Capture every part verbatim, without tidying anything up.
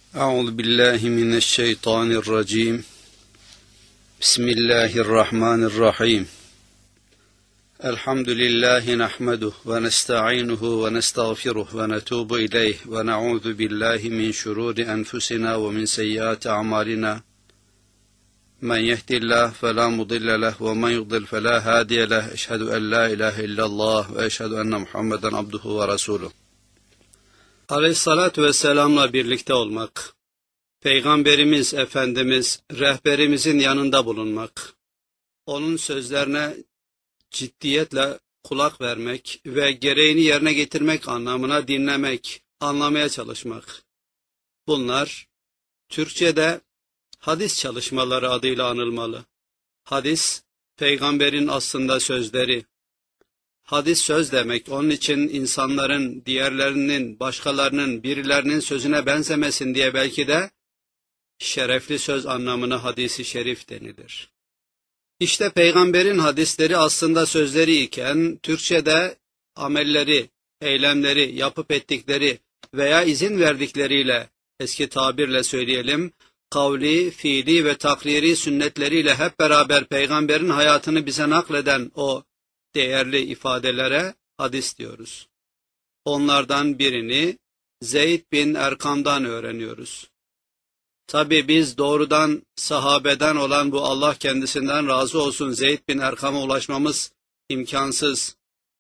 أعوذ بالله من الشيطان الرجيم بسم الله الرحمن الرحيم الحمد لله نحمده ونستعينه ونستغفره ونتوب إليه ونعوذ بالله من شرور أنفسنا ومن سيئات أعمالنا من يهد الله فلا مضل له ومن يضلل فلا هادي له أشهد أن لا إله إلا الله وأشهد أن محمدا عبده ورسوله. Aleyhissalatü vesselam'la birlikte olmak, Peygamberimiz, Efendimiz, rehberimizin yanında bulunmak, onun sözlerine ciddiyetle kulak vermek ve gereğini yerine getirmek anlamına dinlemek, anlamaya çalışmak. Bunlar Türkçe'de hadis çalışmaları adıyla anılmalı. Hadis, Peygamberin aslında sözleri. Hadis söz demek, onun için insanların, diğerlerinin, başkalarının, birilerinin sözüne benzemesin diye belki de şerefli söz anlamına hadisi şerif denilir. İşte Peygamberin hadisleri aslında sözleri iken, Türkçe'de amelleri, eylemleri, yapıp ettikleri veya izin verdikleriyle, eski tabirle söyleyelim, kavli, fiili ve takriri sünnetleriyle hep beraber Peygamberin hayatını bize nakleden o değerli ifadelere hadis diyoruz. Onlardan birini Zeyd bin Erkam'dan öğreniyoruz. Tabi biz doğrudan sahabeden olan bu Allah kendisinden razı olsun Zeyd bin Erkam'a ulaşmamız imkansız.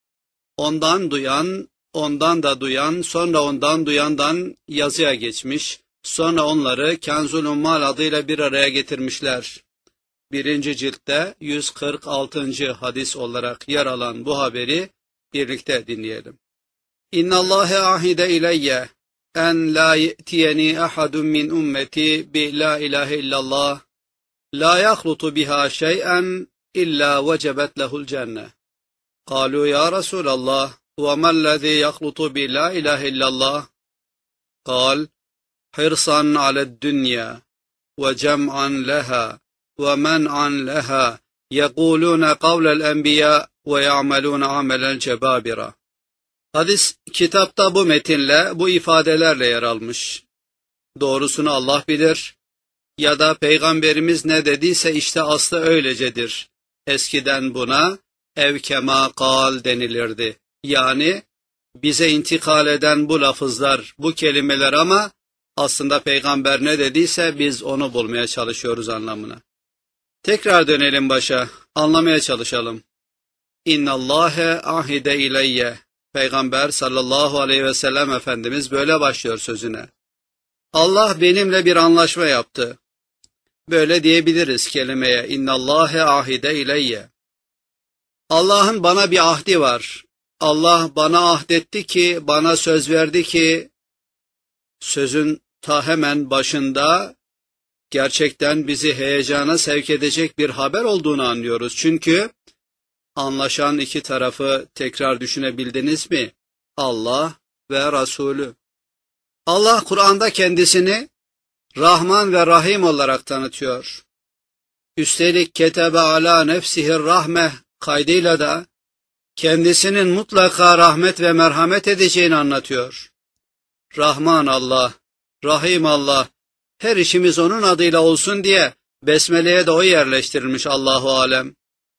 Ondan duyan, ondan da duyan, sonra ondan duyandan yazıya geçmiş, sonra onları Kenzul Ummal adıyla bir araya getirmişler. Birinci ciltte yüz kırk altıncı hadis olarak yer alan bu haberi birlikte dinleyelim. İnna Allahe ahide ileyye en la ye'tiyeni ahadun min ummeti bi la ilahe illallah la yahlutu biha şey'en illa vecebet lehul cenne. Kalu ya Resulallah ve mellezî yahlutu bi la ilahe illallah? Kal hirsan aled dünya ve cem'an leha وَمَنْعًا لَهَا يَقُولُونَ قَوْلَ الْاَنْبِيَاءِ وَيَعْمَلُونَ عَمَلَ الْجَبَابِرَةِ. Hadis kitapta bu metinle, bu ifadelerle yer almış. Doğrusunu Allah bilir ya da Peygamberimiz ne dediyse işte aslı öylecedir. Eskiden buna evkema kal denilirdi. Yani bize intikal eden bu lafızlar, bu kelimeler ama aslında Peygamber ne dediyse biz onu bulmaya çalışıyoruz anlamına. Tekrar dönelim başa, anlamaya çalışalım. İnna Allahe ahide ileyye. Peygamber sallallahu aleyhi ve sellem Efendimiz böyle başlıyor sözüne. Allah benimle bir anlaşma yaptı. Böyle diyebiliriz kelimeye. İnna Allahe ahide ileyye. Allah'ın bana bir ahdi var. Allah bana ahdetti ki, bana söz verdi ki, sözün ta hemen başında gerçekten bizi heyecana sevk edecek bir haber olduğunu anlıyoruz. Çünkü anlaşan iki tarafı tekrar düşünebildiniz mi? Allah ve Resulü. Allah Kur'an'da kendisini Rahman ve Rahim olarak tanıtıyor. Üstelik ketebe ala nefsihir rahmeh kaydıyla da kendisinin mutlaka rahmet ve merhamet edeceğini anlatıyor. Rahman Allah, Rahim Allah, her işimiz onun adıyla olsun diye Besmele'ye de o yerleştirilmiş Allahu alem.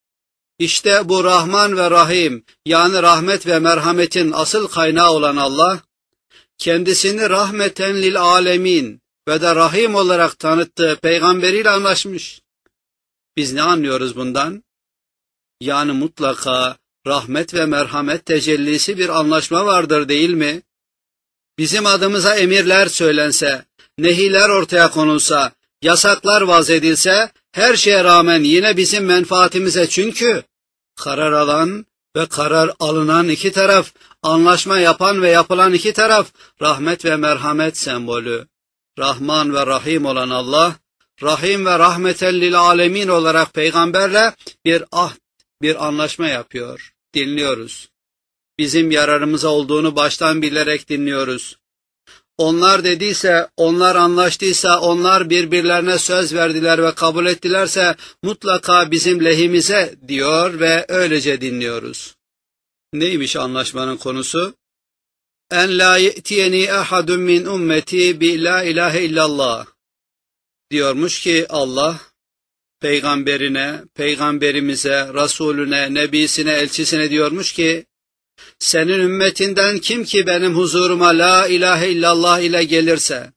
İşte bu Rahman ve Rahim, yani rahmet ve merhametin asıl kaynağı olan Allah, kendisini rahmeten lil alemin ve de Rahim olarak tanıttığı peygamberiyle anlaşmış. Biz ne anlıyoruz bundan? Yani mutlaka rahmet ve merhamet tecellisi bir anlaşma vardır değil mi? Bizim adımıza emirler söylense, nehiler ortaya konulsa, yasaklar vazedilse, her şeye rağmen yine bizim menfaatimize, çünkü karar alan ve karar alınan iki taraf, anlaşma yapan ve yapılan iki taraf, rahmet ve merhamet sembolü. Rahman ve Rahim olan Allah, Rahim ve rahmeten lil alemin olarak peygamberle bir ahd, bir anlaşma yapıyor. Dinliyoruz. Bizim yararımıza olduğunu baştan bilerek dinliyoruz. Onlar dediyse, onlar anlaştıysa, onlar birbirlerine söz verdiler ve kabul ettilerse mutlaka bizim lehimize diyor ve öylece dinliyoruz. Neymiş anlaşmanın konusu? en la ye'tiyeni ahadun min ümmeti bi la ilahe illallah. Diyormuş ki Allah peygamberine, peygamberimize, Resulüne, nebisine, elçisine diyormuş ki senin ümmetinden kim ki benim huzuruma la ilahe illallah ile gelirse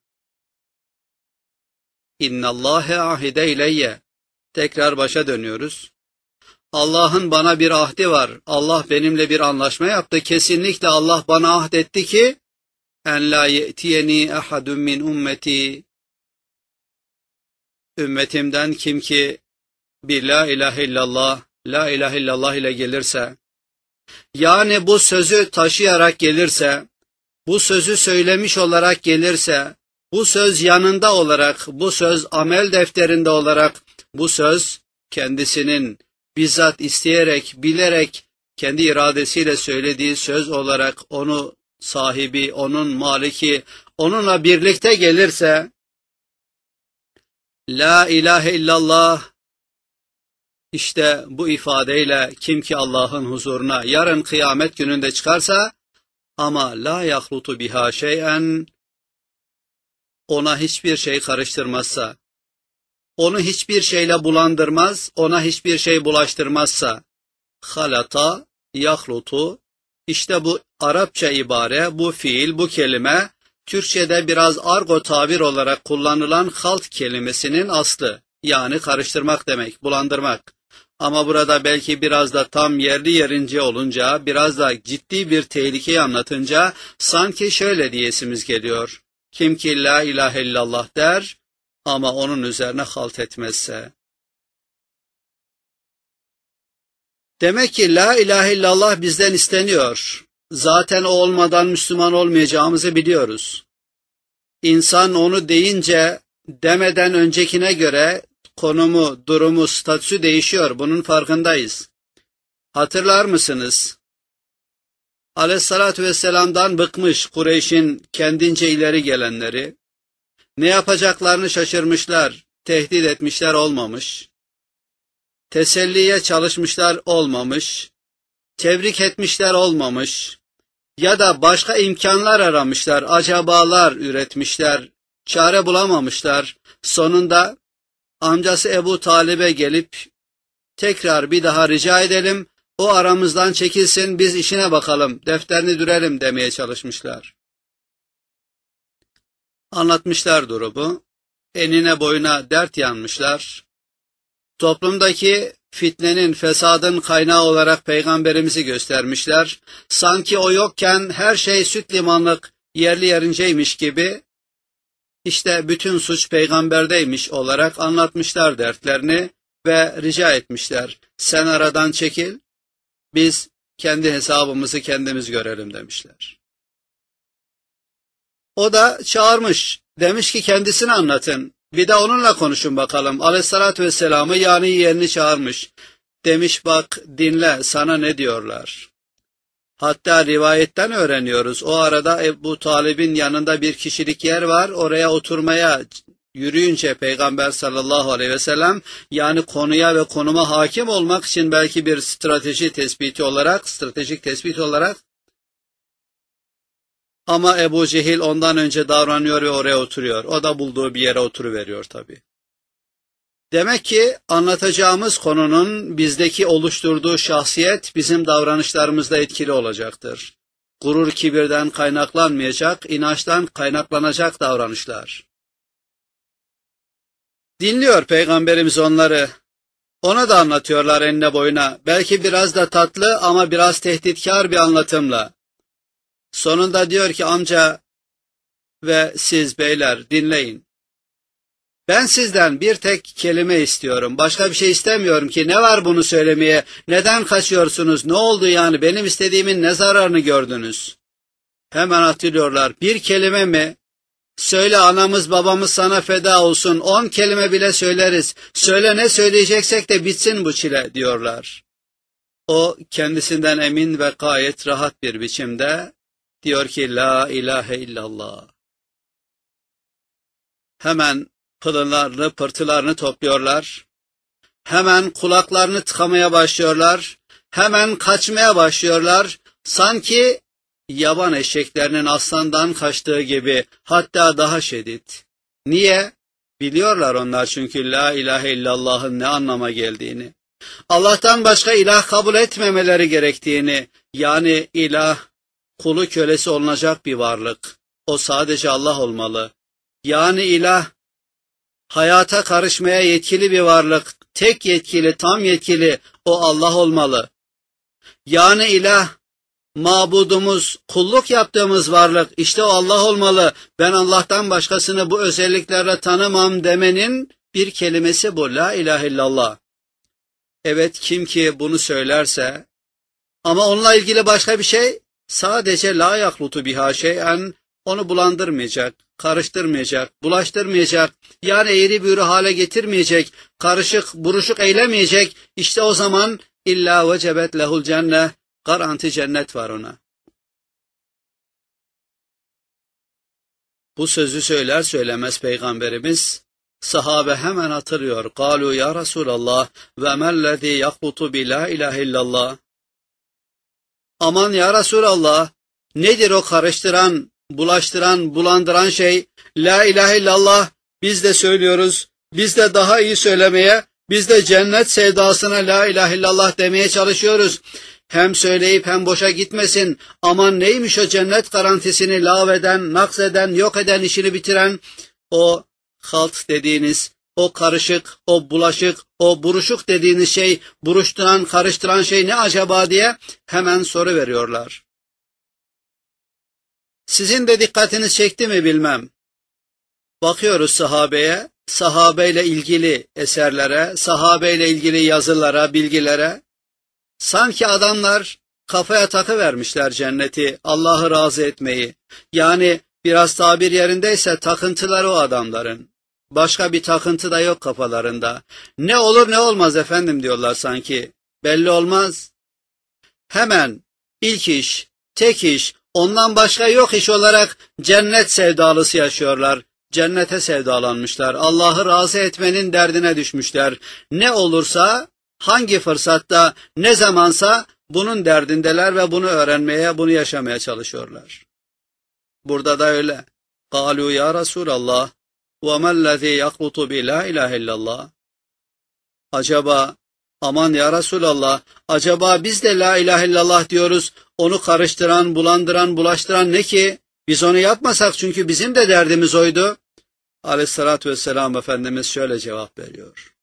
innallâhe ahide ileyye. Tekrar başa dönüyoruz. Allah'ın bana bir ahdi var. Allah benimle bir anlaşma yaptı. Kesinlikle Allah bana ahdetti ki en la ye'tiyeni ahadun min ümmeti. Ümmetimden kim ki bir la ilahe illallah, la ilahe illallah ile gelirse, yani bu sözü taşıyarak gelirse, bu sözü söylemiş olarak gelirse, bu söz yanında olarak, bu söz amel defterinde olarak, bu söz kendisinin bizzat isteyerek, bilerek, kendi iradesiyle söylediği söz olarak onu sahibi, onun maliki, onunla birlikte gelirse, la ilahe illallah, işte bu ifadeyle kim ki Allah'ın huzuruna yarın kıyamet gününde çıkarsa, ama la yahlutu biha şey'en, ona hiçbir şey karıştırmazsa, onu hiçbir şeyle bulandırmaz, ona hiçbir şey bulaştırmazsa, halata, yahlutu, işte bu Arapça ibare, bu fiil, bu kelime, Türkçe'de biraz argo tabir olarak kullanılan halt kelimesinin aslı, yani karıştırmak demek, bulandırmak. Ama burada belki biraz da tam yerli yerince olunca, biraz da ciddi bir tehlikeyi anlatınca, sanki şöyle diyesimiz geliyor. Kim ki la ilahe illallah der, ama onun üzerine halt etmezse. Demek ki la ilahe illallah bizden isteniyor. Zaten o olmadan Müslüman olmayacağımızı biliyoruz. İnsan onu deyince, demeden öncekine göre konumu, durumu, statüsü değişiyor. Bunun farkındayız. Hatırlar mısınız? Aleyhissalatü vesselam'dan bıkmış Kureyş'in kendince ileri gelenleri, ne yapacaklarını şaşırmışlar, tehdit etmişler olmamış, teselliye çalışmışlar olmamış, tebrik etmişler olmamış, ya da başka imkanlar aramışlar, acabalar üretmişler, çare bulamamışlar. Sonunda amcası Ebu Talib'e gelip tekrar bir daha rica edelim, o aramızdan çekilsin, biz işine bakalım, defterini dürelim demeye çalışmışlar. Anlatmışlar durumu, enine boyuna dert yanmışlar. Toplumdaki fitnenin, fesadın kaynağı olarak peygamberimizi göstermişler. Sanki o yokken her şey süt limanlık, yerli yerinceymiş gibi, işte bütün suç peygamberdeymiş olarak anlatmışlar dertlerini ve rica etmişler. Sen aradan çekil, biz kendi hesabımızı kendimiz görelim demişler. O da çağırmış, demiş ki kendisini anlatın, bir de onunla konuşun bakalım. Aleyhissalatü vesselam'ı yani yeğenini çağırmış. Demiş bak dinle, sana ne diyorlar. Hatta rivayetten öğreniyoruz. O arada Ebu Talib'in yanında bir kişilik yer var. Oraya oturmaya yürüyünce Peygamber sallallahu aleyhi ve sellem, yani konuya ve konuma hakim olmak için belki bir strateji tespiti olarak, stratejik tespit olarak, ama Ebu Cehil ondan önce davranıyor ve oraya oturuyor. O da bulduğu bir yere oturuveriyor tabii. Demek ki anlatacağımız konunun bizdeki oluşturduğu şahsiyet bizim davranışlarımızda etkili olacaktır. Gurur, kibirden kaynaklanmayacak, inançtan kaynaklanacak davranışlar. Dinliyor Peygamberimiz onları. Ona da anlatıyorlar enine boyuna. Belki biraz da tatlı ama biraz tehditkar bir anlatımla. Sonunda diyor ki amca ve siz beyler dinleyin. Ben sizden bir tek kelime istiyorum. Başka bir şey istemiyorum ki. Ne var bunu söylemeye? Neden kaçıyorsunuz? Ne oldu yani? Benim istediğimin ne zararını gördünüz? Hemen hatırlıyorlar. Bir kelime mi? Söyle anamız babamız sana feda olsun. On kelime bile söyleriz. Söyle ne söyleyeceksek de bitsin bu çile diyorlar. O kendisinden emin ve gayet rahat bir biçimde diyor ki la ilahe illallah. Hemen pıllarını, pırtılarını topluyorlar. Hemen kulaklarını tıkamaya başlıyorlar. Hemen kaçmaya başlıyorlar. Sanki yaban eşeklerinin aslandan kaçtığı gibi, hatta daha şiddet. Niye? Biliyorlar onlar çünkü la ilahe illallah'ın ne anlama geldiğini. Allah'tan başka ilah kabul etmemeleri gerektiğini, yani ilah kulu kölesi olunacak bir varlık. O sadece Allah olmalı. Yani ilah hayata karışmaya yetkili bir varlık, tek yetkili, tam yetkili o Allah olmalı. Yani ilah mabudumuz, kulluk yaptığımız varlık, işte o Allah olmalı. Ben Allah'tan başkasını bu özelliklerle tanımam demenin bir kelimesi bu, la ilahe illallah. Evet, kim ki bunu söylerse ama onunla ilgili başka bir şey, sadece la yahlutu biha şey'en, onu bulandırmayacak, karıştırmayacak, bulaştırmayacak, yani eğri büğrü hale getirmeyecek, karışık, buruşuk eylemeyecek, işte o zaman illa vecebet lehul cenneh, garanti cennet var ona. Bu sözü söyler söylemez Peygamberimiz, sahabe hemen hatırlıyor. Kalu ya Resulallah ve mellezî yaklutu bi la ilahe illallah. Aman ya Resulallah, nedir o karıştıran, bulaştıran, bulandıran şey? La ilahe illallah, biz de söylüyoruz, biz de daha iyi söylemeye, biz de cennet sevdasına la ilahe illallah demeye çalışıyoruz. Hem söyleyip hem boşa gitmesin. Aman neymiş o cennet garantisini lağveden, nakseden, yok eden, işini bitiren o halt dediğiniz, o karışık, o bulaşık, o buruşuk dediğiniz şey, buruşturan, karıştıran şey ne acaba diye hemen soru veriyorlar. Sizin de dikkatiniz çekti mi bilmem. Bakıyoruz sahabeye, sahabeyle ilgili eserlere, sahabeyle ilgili yazılara, bilgilere. Sanki adamlar kafaya takıvermişler cenneti, Allah'ı razı etmeyi. Yani biraz tabir yerindeyse takıntıları o adamların. Başka bir takıntı da yok kafalarında. Ne olur ne olmaz efendim diyorlar sanki. Belli olmaz. Hemen ilk iş, tek iş, ondan başka yok iş olarak cennet sevdalısı yaşıyorlar. Cennete sevdalanmışlar. Allah'ı razı etmenin derdine düşmüşler. Ne olursa, hangi fırsatta, ne zamansa bunun derdindeler ve bunu öğrenmeye, bunu yaşamaya çalışıyorlar. Burada da öyle. قَالُوا ya Resulallah وَمَا الَّذ۪ي يَقْلُطُ بِلَا اِلَٰهِ illallah. Acaba, aman ya Resulallah, acaba biz de la ilahe illallah diyoruz, onu karıştıran, bulandıran, bulaştıran ne ki? Biz onu yapmasak çünkü bizim de derdimiz oydu. Aleyhissalatü vesselam Efendimiz şöyle cevap veriyor.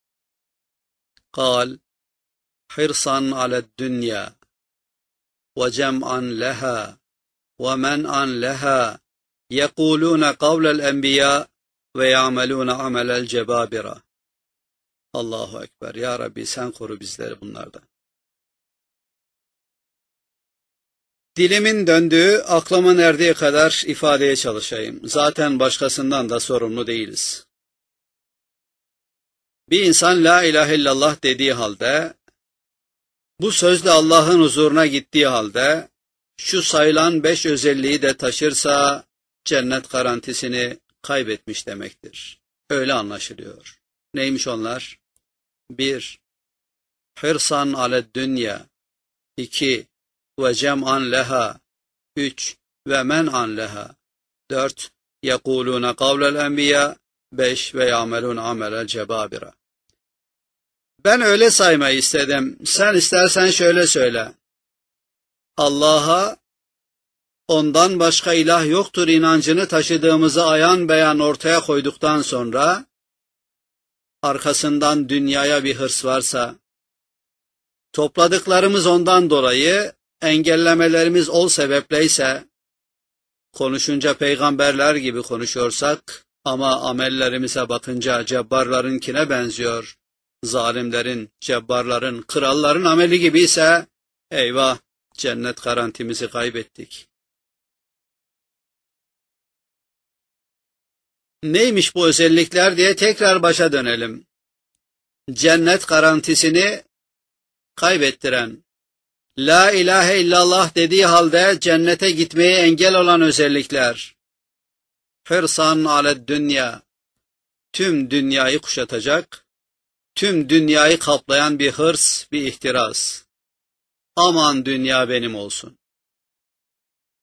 قال حرصا على الدنيا وجمعا لها ومنعا لها يقولون قول الأنبياء ويعملون عمل الجبابرة. Allahu Ekber. Ya Rabbi sen koru bizleri bunlardan. Dilimin döndüğü, aklımın erdiği kadar ifadeye çalışayım. Zaten başkasından da sorumlu değiliz. Bir insan la ilahe illallah dediği halde, bu sözle Allah'ın huzuruna gittiği halde, şu sayılan beş özelliği de taşırsa, cennet garantisini kaybetmiş demektir. Öyle anlaşılıyor. Neymiş onlar? Bir, hırsan aled dünya. İki, ve cem'an leha. Üç, ve men'an leha. Dört, yekulûne kavlel enbiya. Beş, ve ya'melûne amelel cebâbira. Ben öyle saymayı istedim. Sen istersen şöyle söyle. Allah'a, ondan başka ilah yoktur inancını taşıdığımızı ayan beyan ortaya koyduktan sonra, arkasından dünyaya bir hırs varsa, topladıklarımız ondan dolayı, engellemelerimiz ol sebepleyse, konuşunca peygamberler gibi konuşuyorsak, ama amellerimize bakınca cebbarlarınkine benziyor, zalimlerin, cebbarların, kralların ameli gibi ise, eyvah, cennet garantimizi kaybettik. Neymiş bu özellikler diye tekrar başa dönelim. Cennet garantisini kaybettiren, la ilahe illallah dediği halde cennete gitmeye engel olan özellikler. Hırsan aled dünya, tüm dünyayı kuşatacak, tüm dünyayı kaplayan bir hırs, bir ihtiras. Aman dünya benim olsun.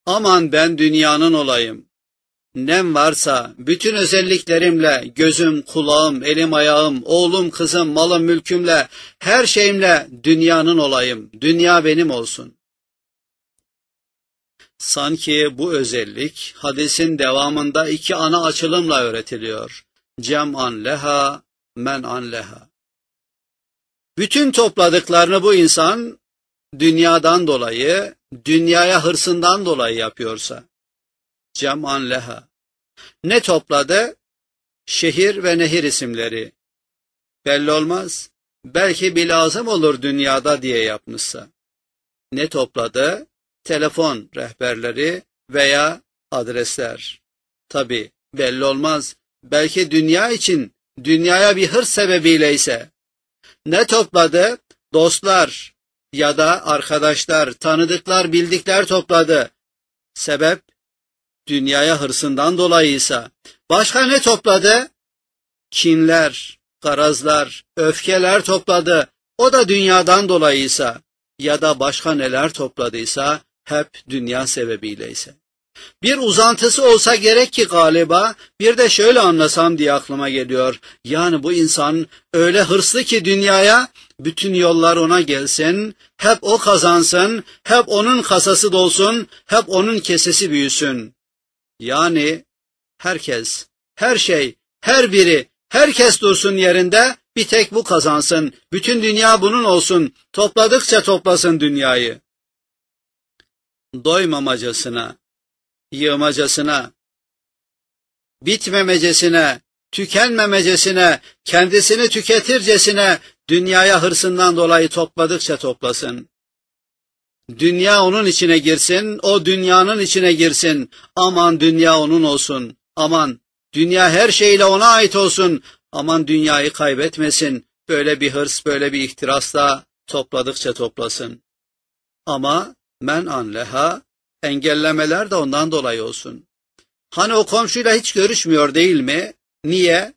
Aman ben dünyanın olayım. Nem varsa bütün özelliklerimle, gözüm, kulağım, elim, ayağım, oğlum, kızım, malım, mülkümle, her şeyimle dünyanın olayım. Dünya benim olsun. Sanki bu özellik hadisin devamında iki ana açılımla öğretiliyor. Cem'an leha, men'an leha. Bütün topladıklarını bu insan dünyadan dolayı, dünyaya hırsından dolayı yapıyorsa, cem'an leha. Ne topladı? Şehir ve nehir isimleri. Belli olmaz. Belki bir lazım olur dünyada diye yapmışsa. Ne topladı? Telefon rehberleri veya adresler. Tabi belli olmaz. Belki dünya için, dünyaya bir hırs sebebiyle ise. Ne topladı? Dostlar ya da arkadaşlar, tanıdıklar, bildikler topladı. Sebep? Dünyaya hırsından dolayıysa. Başka ne topladı? Kinler, garazlar, öfkeler topladı. O da dünyadan dolayıysa ya da başka neler topladıysa hep dünya sebebiyleyse. Bir uzantısı olsa gerek ki galiba, bir de şöyle anlasam diye aklıma geliyor. Yani bu insan öyle hırslı ki dünyaya, bütün yollar ona gelsin, hep o kazansın, hep onun kasası dolsun, hep onun kesesi büyüsün. Yani herkes, her şey, her biri, herkes dursun yerinde, bir tek bu kazansın, bütün dünya bunun olsun, topladıkça toplasın dünyayı. Doymamacasına, yığmacasına, bitmemecesine, tükenmemecesine, kendisini tüketircesine dünyaya hırsından dolayı topladıkça toplasın. Dünya onun içine girsin, o dünyanın içine girsin. Aman dünya onun olsun. Aman dünya her şeyle ona ait olsun. Aman dünyayı kaybetmesin. Böyle bir hırs, böyle bir ihtirasla topladıkça toplasın. Ama men'an leha, engellemeler de ondan dolayı olsun. Hani o komşuyla hiç görüşmüyor değil mi? Niye?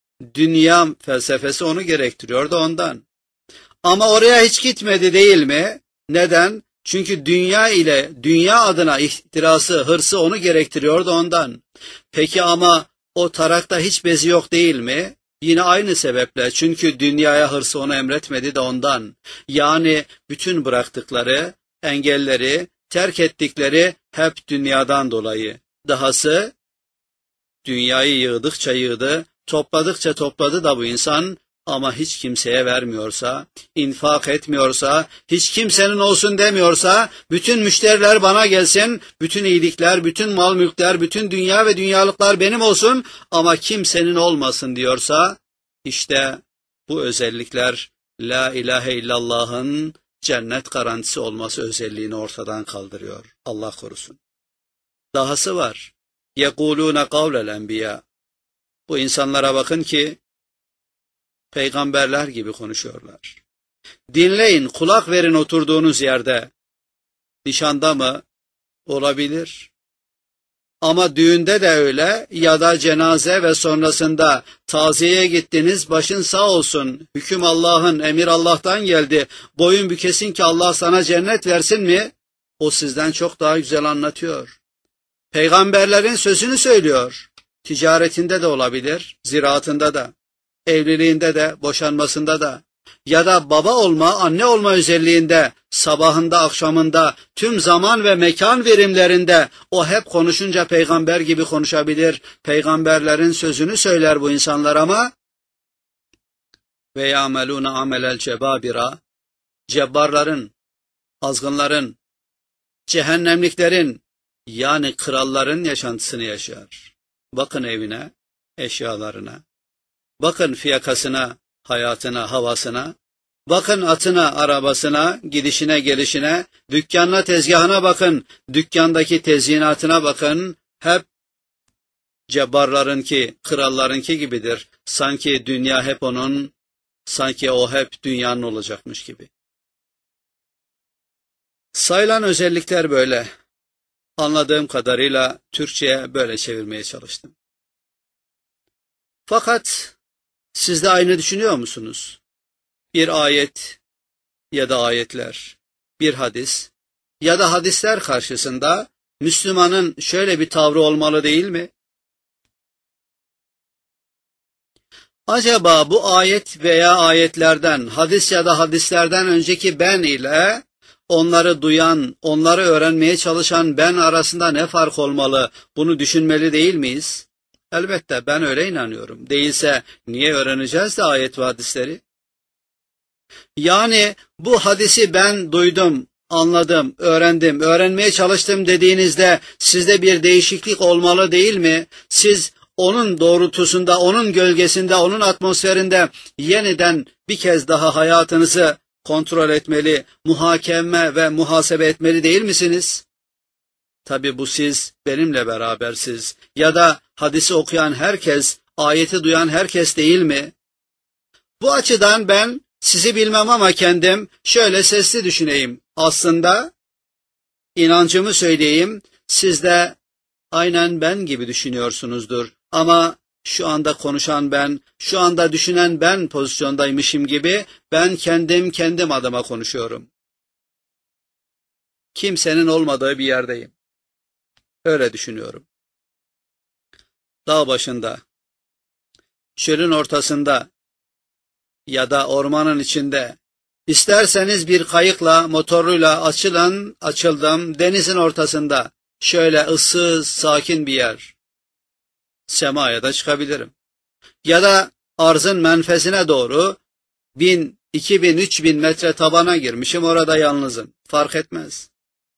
Dünya felsefesi onu gerektiriyor da ondan. Ama oraya hiç gitmedi değil mi? Neden? Çünkü dünya ile, dünya adına ihtirası, hırsı onu gerektiriyor da ondan. Peki ama o tarakta hiç bezi yok değil mi? Yine aynı sebeple, çünkü dünyaya hırsı onu emretmedi de ondan. Yani bütün bıraktıkları, engelleri, terk ettikleri hep dünyadan dolayı. Dahası dünyayı yığdıkça yığdı, topladıkça topladı da bu insan, ama hiç kimseye vermiyorsa, infak etmiyorsa, hiç kimsenin olsun demiyorsa, bütün müşteriler bana gelsin, bütün iyilikler, bütün mal mülkler, bütün dünya ve dünyalıklar benim olsun ama kimsenin olmasın diyorsa, işte bu özellikler La ilahe illallah'ın cennet garantisi olması özelliğini ortadan kaldırıyor. Allah korusun. Dahası var. يَقُولُونَ قَوْلَ الْاَنْبِيَا. Bu insanlara bakın ki, peygamberler gibi konuşuyorlar. Dinleyin, kulak verin oturduğunuz yerde. Nişanda mı? Olabilir. Ama düğünde de öyle, ya da cenaze ve sonrasında taziyeye gittiniz, başın sağ olsun, hüküm Allah'ın, emir Allah'tan geldi, boyun bükesin ki Allah sana cennet versin mi? O sizden çok daha güzel anlatıyor. Peygamberlerin sözünü söylüyor. Ticaretinde de olabilir, ziraatında da, evliliğinde de, boşanmasında da, ya da baba olma, anne olma özelliğinde, sabahında, akşamında, tüm zaman ve mekan verimlerinde o hep konuşunca peygamber gibi konuşabilir. Peygamberlerin sözünü söyler bu insanlar ama ve ya'melûne amelel cebâbira, cebbarların, azgınların, cehennemliklerin, yani kralların yaşantısını yaşar. Bakın evine, eşyalarına, bakın fiyakasına, hayatına, havasına, bakın atına, arabasına, gidişine, gelişine, dükkanına, tezgahına bakın, dükkandaki tezyinatına bakın, hep cebbarlarınki, krallarınki gibidir. Sanki dünya hep onun, sanki o hep dünyanın olacakmış gibi. Sayılan özellikler böyle. Anladığım kadarıyla Türkçe'ye böyle çevirmeye çalıştım. Fakat siz de aynı düşünüyor musunuz? Bir ayet ya da ayetler, bir hadis ya da hadisler karşısında Müslümanın şöyle bir tavrı olmalı değil mi? Acaba bu ayet veya ayetlerden, hadis ya da hadislerden önceki ben ile onları duyan, onları öğrenmeye çalışan ben arasında ne fark olmalı? Bunu düşünmeli değil miyiz? Elbette ben öyle inanıyorum. Değilse niye öğreneceğiz de ayet ve hadisleri? Yani bu hadisi ben duydum, anladım, öğrendim, öğrenmeye çalıştım dediğinizde sizde bir değişiklik olmalı değil mi? Siz onun doğrultusunda, onun gölgesinde, onun atmosferinde yeniden bir kez daha hayatınızı kontrol etmeli, muhakeme ve muhasebe etmeli değil misiniz? Tabi bu siz benimle berabersiz ya da hadisi okuyan herkes, ayeti duyan herkes değil mi? Bu açıdan ben sizi bilmem ama kendim şöyle sesli düşüneyim. Aslında inancımı söyleyeyim, siz de aynen ben gibi düşünüyorsunuzdur. Ama şu anda konuşan ben, şu anda düşünen ben pozisyondaymışım gibi ben kendim kendim adıma konuşuyorum. Kimsenin olmadığı bir yerdeyim. Öyle düşünüyorum. Dağ başında, çölün ortasında ya da ormanın içinde, isterseniz bir kayıkla, motoruyla açılın, açıldım, denizin ortasında, şöyle ıssız, sakin bir yer. Semaya da çıkabilirim. Ya da arzın menfezine doğru bin, iki bin, üç bin metre tabana girmişim, orada yalnızım. Fark etmez.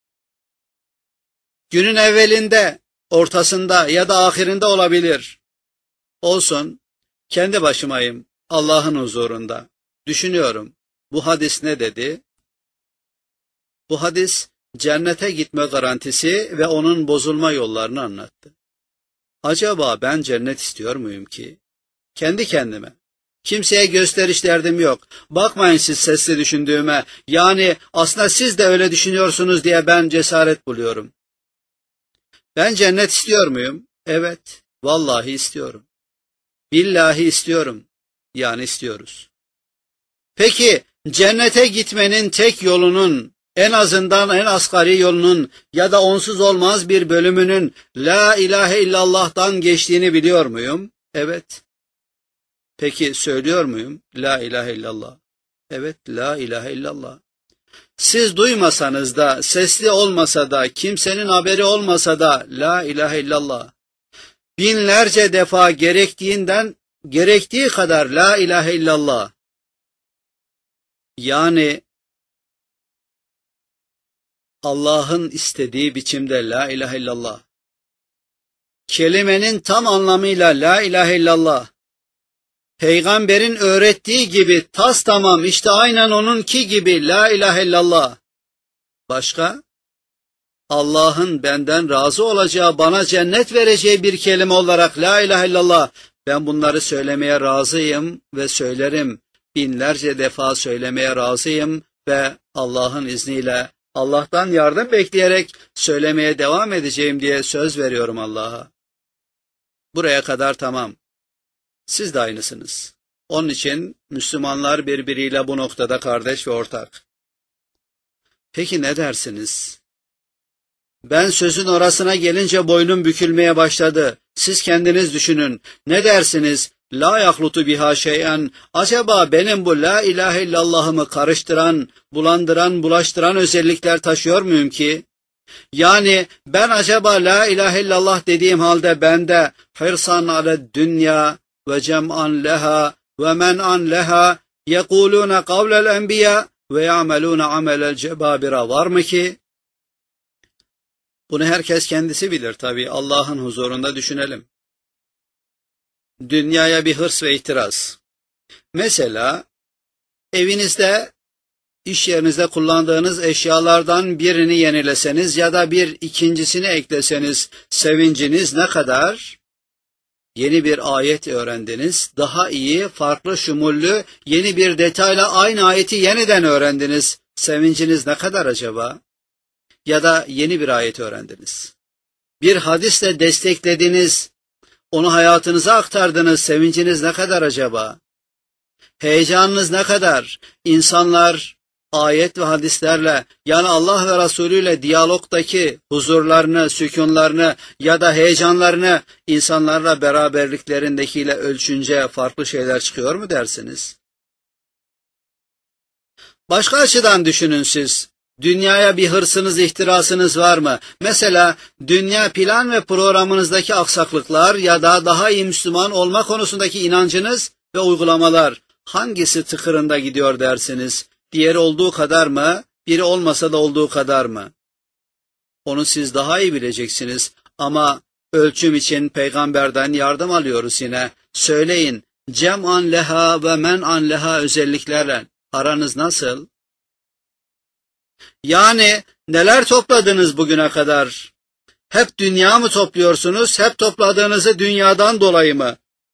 Günün evvelinde, ortasında ya da ahirinde olabilir. Olsun, kendi başımayım, Allah'ın huzurunda. Düşünüyorum, bu hadis ne dedi? Bu hadis, cennete gitme garantisi ve onun bozulma yollarını anlattı. Acaba ben cennet istiyor muyum ki? Kendi kendime. Kimseye gösteriş derdim yok. Bakmayın siz sesli düşündüğüme. Yani aslında siz de öyle düşünüyorsunuz diye ben cesaret buluyorum. Ben cennet istiyor muyum? Evet, vallahi istiyorum. Billahi istiyorum. Yani istiyoruz. Peki cennete gitmenin tek yolunun, en azından en asgari yolunun ya da onsuz olmaz bir bölümünün La ilahe illallah'tan geçtiğini biliyor muyum? Evet. Peki söylüyor muyum? La ilahe illallah. Evet, la ilahe illallah. Siz duymasanız da, sesli olmasa da, kimsenin haberi olmasa da la ilahe illallah. Binlerce defa gerektiğinden, gerektiği kadar la ilahe illallah. Yani Allah'ın istediği biçimde la ilahe illallah. Kelimenin tam anlamıyla la ilahe illallah. Peygamberin öğrettiği gibi tas tamam işte aynen onunki gibi la ilahe illallah. Başka? Allah'ın benden razı olacağı, bana cennet vereceği bir kelime olarak la ilahe illallah. Ben bunları söylemeye razıyım ve söylerim. Binlerce defa söylemeye razıyım ve Allah'ın izniyle, Allah'tan yardım bekleyerek söylemeye devam edeceğim diye söz veriyorum Allah'a. Buraya kadar tamam. Siz de aynısınız. Onun için Müslümanlar birbiriyle bu noktada kardeş ve ortak. Peki ne dersiniz? Ben sözün orasına gelince boynum bükülmeye başladı. Siz kendiniz düşünün. Ne dersiniz? La yahlutu biha şey'en. Acaba benim bu la ilahe illallah'ımı karıştıran, bulandıran, bulaştıran özellikler taşıyor muyum ki? Yani ben acaba la ilahe illallah dediğim halde bende hırsan ale dünya ve cem'an leha ve men'an leha yekulune kavlel enbiya ve ya'melune amelel cebabira var mı ki? Bunu herkes kendisi bilir tabii. Allah'ın huzurunda düşünelim. Dünyaya bir hırs ve ihtiras. Mesela evinizde, iş yerinizde kullandığınız eşyalardan birini yenileseniz ya da bir ikincisini ekleseniz sevinciniz ne kadar? Yeni bir ayet öğrendiniz, daha iyi, farklı, şumullü, yeni bir detayla aynı ayeti yeniden öğrendiniz. Sevinciniz ne kadar acaba? Ya da yeni bir ayet öğrendiniz. Bir hadisle desteklediniz, onu hayatınıza aktardınız. Sevinciniz ne kadar acaba? Heyecanınız ne kadar? İnsanlar ayet ve hadislerle, yani Allah ve Resulü ile diyalogdaki huzurlarını, sükunlarını ya da heyecanlarını insanlarla beraberliklerindekiyle ölçünce farklı şeyler çıkıyor mu dersiniz? Başka açıdan düşünün siz. Dünyaya bir hırsınız, ihtirasınız var mı? Mesela dünya plan ve programınızdaki aksaklıklar ya da daha iyi Müslüman olma konusundaki inancınız ve uygulamalar hangisi tıkırında gidiyor dersiniz? Diğeri olduğu kadar mı? Biri olmasa da olduğu kadar mı? Onu siz daha iyi bileceksiniz ama ölçüm için peygamberden yardım alıyoruz yine. Söyleyin, cem'an leha ve men'an leha özelliklerle aranız nasıl? Yani neler topladınız bugüne kadar? Hep dünya mı topluyorsunuz? Hep topladığınızı dünyadan dolayı mı?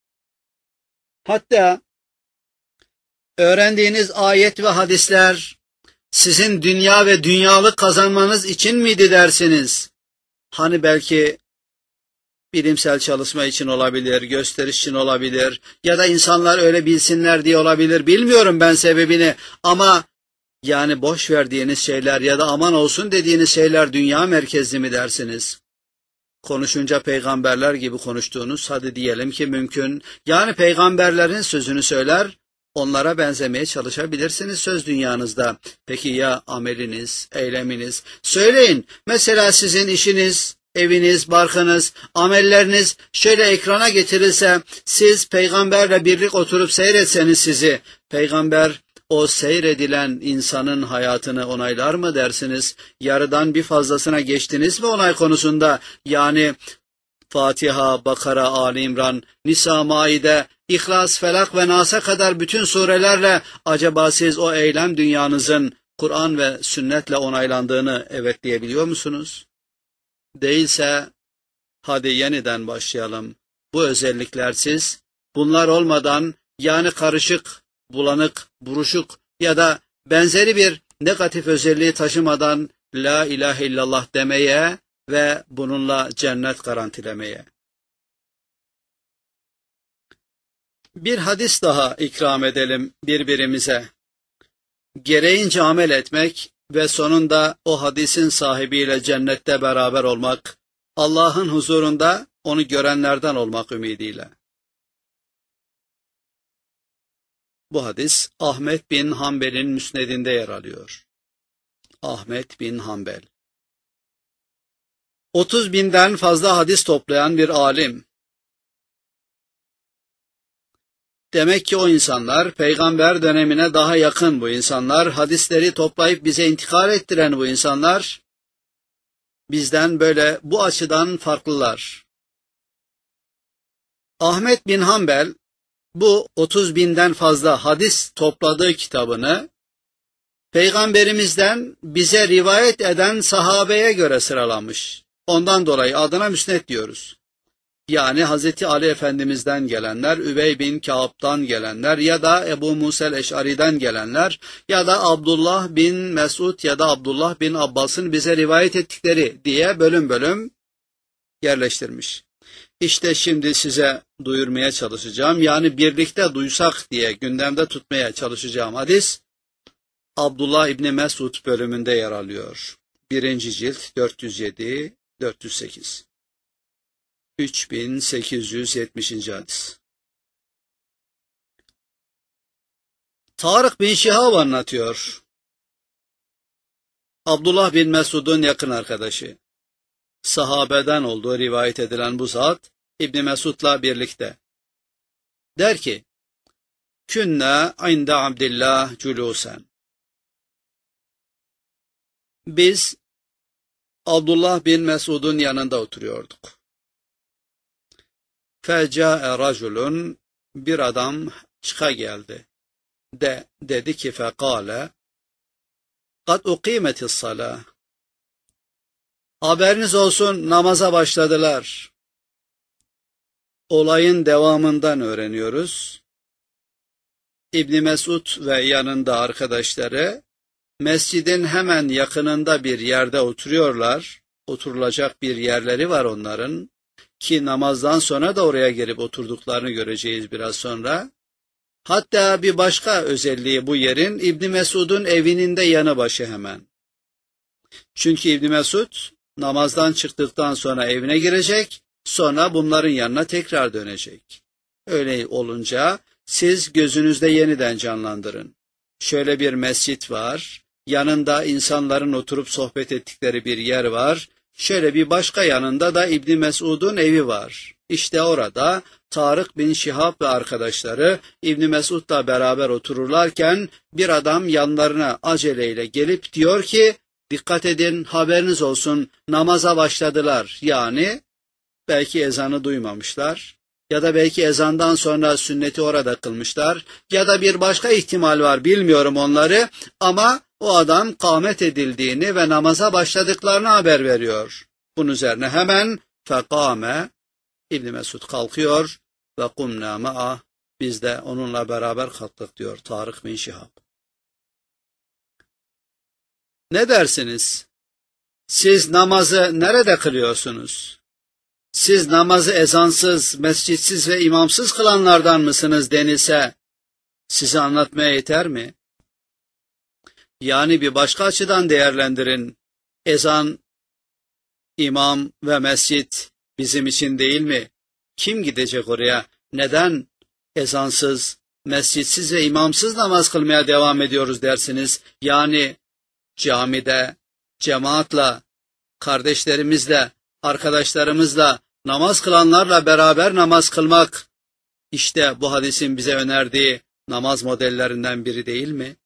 Hatta öğrendiğiniz ayet ve hadisler sizin dünya ve dünyalık kazanmanız için miydi dersiniz? Hani belki bilimsel çalışma için olabilir, gösteriş için olabilir ya da insanlar öyle bilsinler diye olabilir. Bilmiyorum ben sebebini ama yani boş verdiğiniz şeyler ya da aman olsun dediğiniz şeyler dünya merkezli mi dersiniz? Konuşunca peygamberler gibi konuştuğunuz, hadi diyelim ki mümkün. Yani peygamberlerin sözünü söyler, onlara benzemeye çalışabilirsiniz söz dünyanızda. Peki ya ameliniz, eyleminiz? Söyleyin, mesela sizin işiniz, eviniz, barkınız, amelleriniz şöyle ekrana getirilse, siz peygamberle birlik oturup seyretseniz sizi, peygamber o seyredilen insanın hayatını onaylar mı dersiniz? Yarıdan bir fazlasına geçtiniz mi onay konusunda? Yani Fatiha, Bakara, Ali İmran, Nisa, Maide, İhlas, Felak ve Nas'a kadar bütün surelerle acaba siz o eylem dünyanızın Kur'an ve sünnetle onaylandığını evet diyebiliyor musunuz? Değilse hadi yeniden başlayalım. Bu özelliklersiz, bunlar olmadan yani karışık, bulanık, buruşuk ya da benzeri bir negatif özelliği taşımadan La ilahe illallah demeye ve bununla cennet garantilemeye. Bir hadis daha ikram edelim birbirimize. Gereğince amel etmek ve sonunda o hadisin sahibiyle cennette beraber olmak, Allah'ın huzurunda onu görenlerden olmak ümidiyle. Bu hadis Ahmet bin Hanbel'in müsnedinde yer alıyor. Ahmet bin Hanbel. otuz binden fazla hadis toplayan bir alim. Demek ki o insanlar, peygamber dönemine daha yakın bu insanlar, hadisleri toplayıp bize intikal ettiren bu insanlar, bizden böyle bu açıdan farklılar. Ahmet bin Hanbel, bu otuz binden fazla hadis topladığı kitabını, Peygamberimizden bize rivayet eden sahabeye göre sıralamış. Ondan dolayı adına müsned diyoruz. Yani Hazreti Ali Efendimiz'den gelenler, Übey bin Kâb'dan gelenler ya da Ebu Musa'l Eş'ari'den gelenler ya da Abdullah bin Mesud ya da Abdullah bin Abbas'ın bize rivayet ettikleri diye bölüm bölüm yerleştirmiş. İşte şimdi size duyurmaya çalışacağım, yani birlikte duysak diye gündemde tutmaya çalışacağım hadis, Abdullah İbni Mesud bölümünde yer alıyor. Birinci cilt dört yüz yedi dört yüz sekiz. üç bin sekiz yüz yetmişinci hadis. Tarık bin Şihab anlatıyor. Abdullah bin Mesud'un yakın arkadaşı. Sahabeden olduğu rivayet edilen bu zat İbni Mesud'la birlikte. Der ki, Künne inde Abdillah culusen. Biz Abdullah bin Mesud'un yanında oturuyorduk. Feca'e raculun, bir adam çıka geldi. De dedi ki fekale kad uqimetis salah. Haberiniz olsun, namaza başladılar. Olayın devamından öğreniyoruz. İbn Mesud ve yanında arkadaşları mescidin hemen yakınında bir yerde oturuyorlar. Oturulacak bir yerleri var onların ki namazdan sonra da oraya gelip oturduklarını göreceğiz biraz sonra. Hatta bir başka özelliği bu yerin İbn Mesud'un evinin de yanı başı hemen. Çünkü İbn Mesud namazdan çıktıktan sonra evine girecek, sonra bunların yanına tekrar dönecek. Öyle olunca siz gözünüzde yeniden canlandırın. Şöyle bir mescit var, yanında insanların oturup sohbet ettikleri bir yer var, şöyle bir başka yanında da İbn Mesud'un evi var. İşte orada Tarık bin Şihab ve arkadaşları İbn Mesud'la beraber otururlarken bir adam yanlarına aceleyle gelip diyor ki, dikkat edin, haberiniz olsun, namaza başladılar. Yani belki ezanı duymamışlar ya da belki ezandan sonra sünneti orada kılmışlar ya da bir başka ihtimal var, bilmiyorum onları, ama o adam kâmet edildiğini ve namaza başladıklarını haber veriyor. Bunun üzerine hemen fekâme, İbn Mesud kalkıyor ve kumnâ ma'ah, biz de onunla beraber kalktık diyor Tarık bin Şihab. Ne dersiniz? Siz namazı nerede kılıyorsunuz? Siz namazı ezansız, mescitsiz ve imamsız kılanlardan mısınız denilse, size anlatmaya yeter mi? Yani bir başka açıdan değerlendirin. Ezan, imam ve mescit bizim için değil mi? Kim gidecek oraya? Neden ezansız, mescitsiz ve imamsız namaz kılmaya devam ediyoruz dersiniz? Yani camide, cemaatla, kardeşlerimizle, arkadaşlarımızla, namaz kılanlarla beraber namaz kılmak, işte bu hadisin bize önerdiği namaz modellerinden biri değil mi?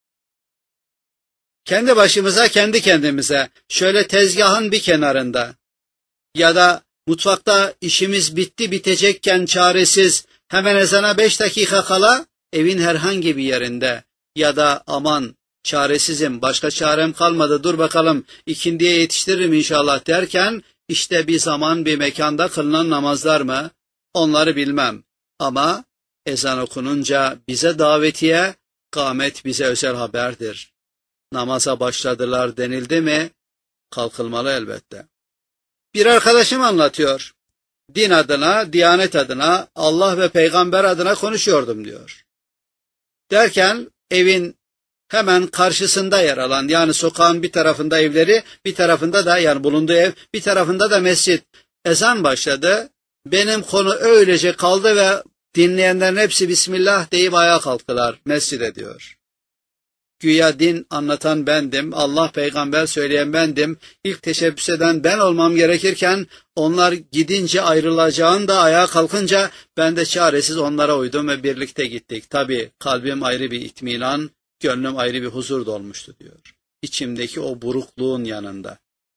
Kendi başımıza, kendi kendimize, şöyle tezgahın bir kenarında ya da mutfakta işimiz bitti bitecekken çaresiz, hemen ezana beş dakika kala evin herhangi bir yerinde ya da aman çaresizim, başka çarem kalmadı, dur bakalım ikindiye yetiştiririm inşallah derken, işte bir zaman bir mekanda kılınan namazlar mı? Onları bilmem. Ama ezan okununca bize davetiye, kâmet bize özel haberdir. Namaza başladılar denildi mi, kalkılmalı elbette. Bir arkadaşım anlatıyor. Din adına, diyanet adına, Allah ve peygamber adına konuşuyordum diyor. Derken evin hemen karşısında yer alan, yani sokağın bir tarafında evleri, bir tarafında da, yani bulunduğu ev, bir tarafında da mescit. Ezan başladı. Benim konu öylece kaldı ve dinleyenlerin hepsi Bismillah deyip ayağa kalktılar mescide diyor. Güya din anlatan bendim, Allah peygamber söyleyen bendim, ilk teşebbüs eden ben olmam gerekirken onlar gidince ayrılacağın da ayağa kalkınca ben de çaresiz onlara uydum ve birlikte gittik. Tabii kalbim ayrı bir itminan, gönlüm ayrı bir huzur dolmuştu diyor. İçimdeki o burukluğun yanında.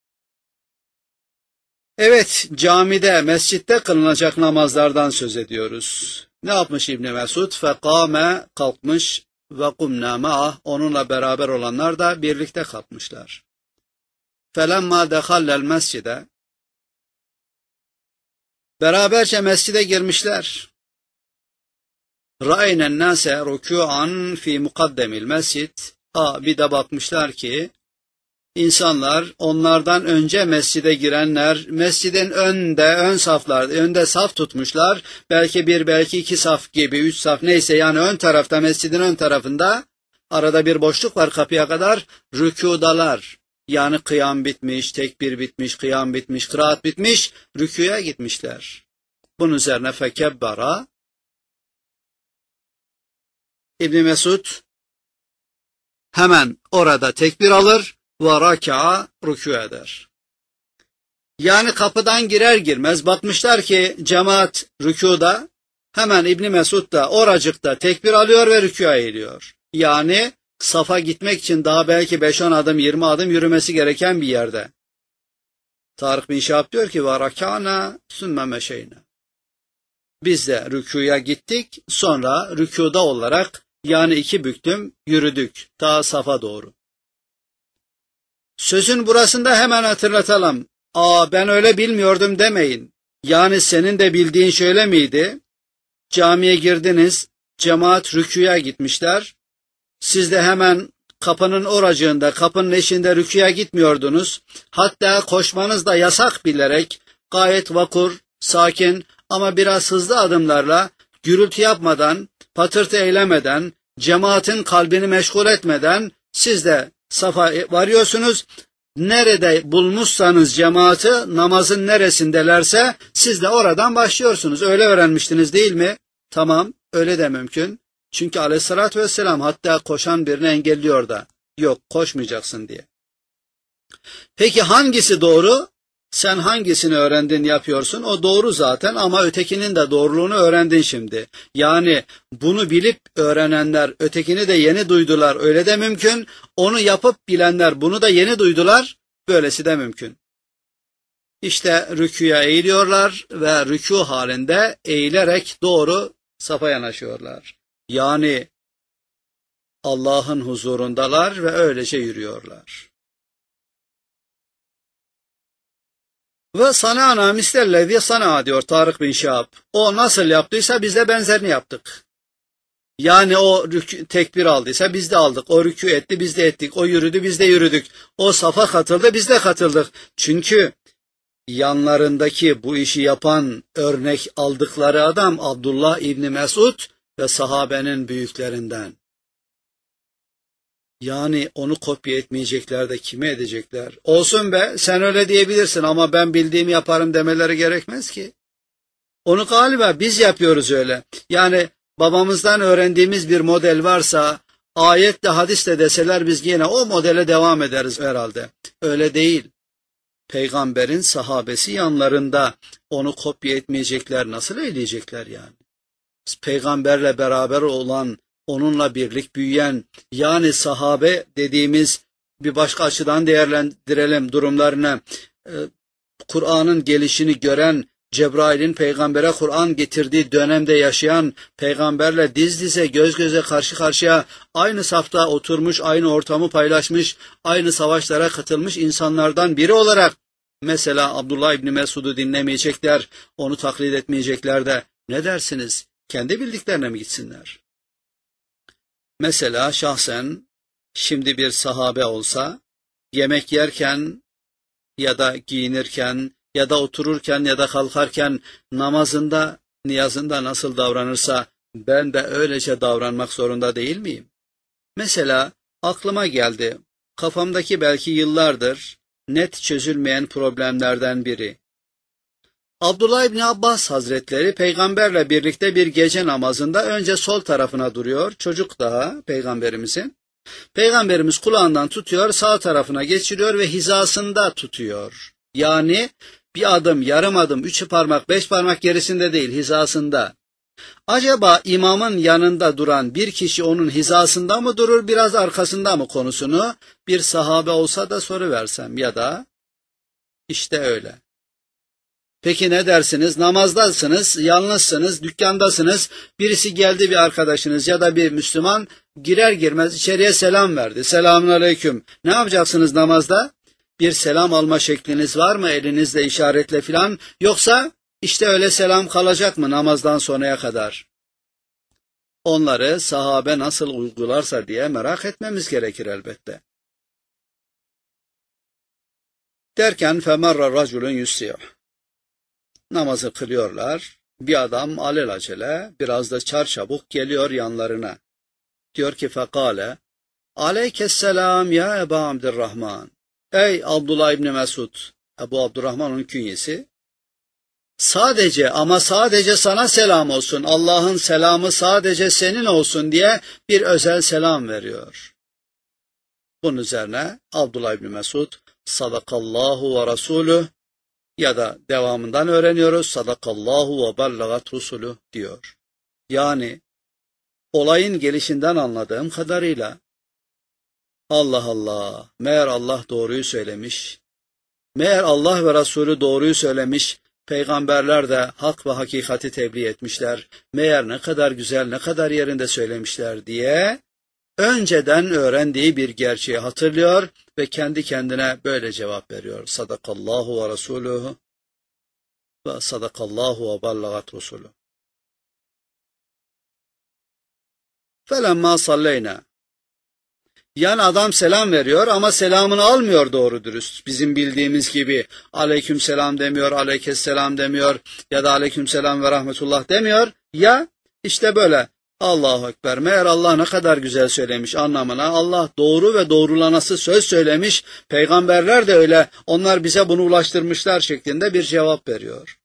Evet, camide, mescitte kılınacak namazlardan söz ediyoruz. Ne yapmış İbn Mesud? Fekâme, kalkmış ve kumnâ ma'ah, onunla beraber olanlar da birlikte kalkmışlar. Felemmâ dehallel mescide, beraberce mescide girmişler. Ra'eynen nâse rükû'an fî mukaddemil mescid, a bir de bakmışlar ki İnsanlar onlardan önce mescide girenler, mescidin önde, ön saflarda, önde saf tutmuşlar. Belki bir, belki iki saf gibi, üç saf neyse, yani ön tarafta, mescidin ön tarafında, arada bir boşluk var kapıya kadar, rükûdalar. Yani kıyam bitmiş, tekbir bitmiş, kıyam bitmiş, kıraat bitmiş, rükûya gitmişler. Bunun üzerine fekebbara, İbn Mesud hemen orada tekbir alır, ve raka'a, rükû eder. Yani kapıdan girer girmez bakmışlar ki cemaat rükûda, hemen İbn Mesud da oracıkta tekbir alıyor ve rükûya eğiliyor. Yani safa gitmek için daha belki beş on adım, yirmi adım yürümesi gereken bir yerde. Tarık bin Şihab diyor ki ve raka'na sümme meşeyne. Biz de rükûya gittik, sonra rükûda olarak, yani iki büktüm, yürüdük ta safa doğru. Sözün burasında hemen hatırlatalım. Aa ben öyle bilmiyordum demeyin. Yani senin de bildiğin şöyle miydi? Camiye girdiniz, cemaat rükûya gitmişler. Siz de hemen kapının oracığında, kapının eşiğinde rükûya gitmiyordunuz. Hatta koşmanız da yasak bilerek gayet vakur, sakin ama biraz hızlı adımlarla, gürültü yapmadan, patırtı eylemeden, cemaatin kalbini meşgul etmeden siz de safa varıyorsunuz. Nerede bulmuşsanız cemaati, namazın neresindelerse siz de oradan başlıyorsunuz. Öyle öğrenmiştiniz değil mi? Tamam, öyle de mümkün. Çünkü aleyhissalatü vesselam hatta koşan birini engelliyor da. Yok, koşmayacaksın diye. Peki hangisi doğru? Sen hangisini öğrendin yapıyorsun? O doğru zaten ama ötekinin de doğruluğunu öğrendin şimdi. Yani bunu bilip öğrenenler ötekini de yeni duydular. Öyle de mümkün. Onu yapıp bilenler bunu da yeni duydular. Böylesi de mümkün. İşte rüküye eğiliyorlar ve rükû halinde eğilerek doğru safa yanaşıyorlar. Yani Allah'ın huzurundalar ve öylece yürüyorlar. Ve sana'na mislellezi sana'a diyor Tarık bin Şahab. O nasıl yaptıysa biz de benzerini yaptık. Yani o rükü, tekbir aldıysa biz de aldık. O rükû etti biz de ettik. O yürüdü biz de yürüdük. O safa katıldı biz de katıldık. Çünkü yanlarındaki bu işi yapan örnek aldıkları adam Abdullah İbni Mesud ve sahabenin büyüklerinden. Yani onu kopya etmeyecekler de kime edecekler? Olsun be, sen öyle diyebilirsin ama ben bildiğimi yaparım demeleri gerekmez ki. Onu galiba biz yapıyoruz öyle. Yani babamızdan öğrendiğimiz bir model varsa, ayetle hadisle deseler biz yine o modele devam ederiz herhalde. Öyle değil. Peygamberin sahabesi yanlarında, onu kopya etmeyecekler, nasıl eyleyecekler yani? Peygamberle beraber olan, onunla birlik büyüyen, yani sahabe dediğimiz, bir başka açıdan değerlendirelim durumlarını, Kur'an'ın gelişini gören, Cebrail'in peygambere Kur'an getirdiği dönemde yaşayan, peygamberle diz dize, göz göze, karşı karşıya, aynı safta oturmuş, aynı ortamı paylaşmış, aynı savaşlara katılmış insanlardan biri olarak, mesela Abdullah İbni Mesud'u dinlemeyecekler, onu taklit etmeyecekler de, ne dersiniz? Kendi bildiklerine mi gitsinler? Mesela şahsen şimdi bir sahabe olsa, yemek yerken ya da giyinirken ya da otururken ya da kalkarken namazında, niyazında nasıl davranırsa ben de öylece davranmak zorunda değil miyim? Mesela aklıma geldi, kafamdaki belki yıllardır net çözülmeyen problemlerden biri. Abdullah İbni Abbas Hazretleri peygamberle birlikte bir gece namazında önce sol tarafına duruyor, çocuk daha peygamberimizin. Peygamberimiz kulağından tutuyor, sağ tarafına geçiriyor ve hizasında tutuyor. Yani bir adım, yarım adım, üç parmak, beş parmak gerisinde değil, hizasında. Acaba imamın yanında duran bir kişi onun hizasında mı durur, biraz arkasında mı konusunu bir sahabe olsa da soruversem ya da işte öyle. Peki ne dersiniz? Namazdasınız, yalnızsınız, dükkandasınız, birisi geldi, bir arkadaşınız ya da bir Müslüman girer girmez içeriye selam verdi. Selamun aleyküm. Ne yapacaksınız namazda? Bir selam alma şekliniz var mı, elinizle işaretle filan, yoksa işte öyle selam kalacak mı namazdan sonraya kadar? Onları sahabe nasıl uygularsa diye merak etmemiz gerekir elbette. Derken femerra raculun yus'ih. Namazı kılıyorlar. Bir adam alelacele, biraz da çarçabuk geliyor yanlarına. Diyor ki fekale, aleykesselam ya Ebu Abdurrahman. Ey Abdullah İbni Mesud, Ebu Abdurrahman'ın künyesi. Sadece ama sadece sana selam olsun, Allah'ın selamı sadece senin olsun diye bir özel selam veriyor. Bunun üzerine Abdullah İbni Mesud, sadakallahu ve rasuluh, ya da devamından öğreniyoruz, sadakallahu ve ballagat rusulü diyor. Yani olayın gelişinden anladığım kadarıyla Allah Allah, meğer Allah doğruyu söylemiş, meğer Allah ve Resulü doğruyu söylemiş, peygamberler de hak ve hakikati tebliğ etmişler, meğer ne kadar güzel, ne kadar yerinde söylemişler diye önceden öğrendiği bir gerçeği hatırlıyor ve kendi kendine böyle cevap veriyor. Sadakallahu ve Resuluhu ve sadakallahu ve ballagat Resulü. Felemma salleyna. Yani adam selam veriyor ama selamını almıyor doğru dürüst. Bizim bildiğimiz gibi aleyküm selam demiyor, aleykesselam demiyor ya da aleyküm selam ve rahmetullah demiyor. Ya işte böyle Allahu Ekber. Meğer Allah ne kadar güzel söylemiş anlamına. Allah doğru ve doğrulanası söz söylemiş. Peygamberler de öyle. Onlar bize bunu ulaştırmışlar şeklinde bir cevap veriyor.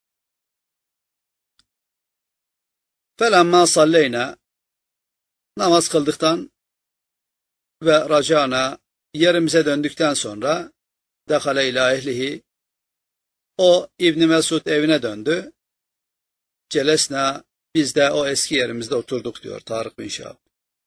Felemma salleyna, namaz kıldıktan ve racana, yerimize döndükten sonra dekale ila ehlihi, o İbn Mesud evine döndü. Celesna, biz de o eski yerimizde oturduk diyor Tarık bin Şahab.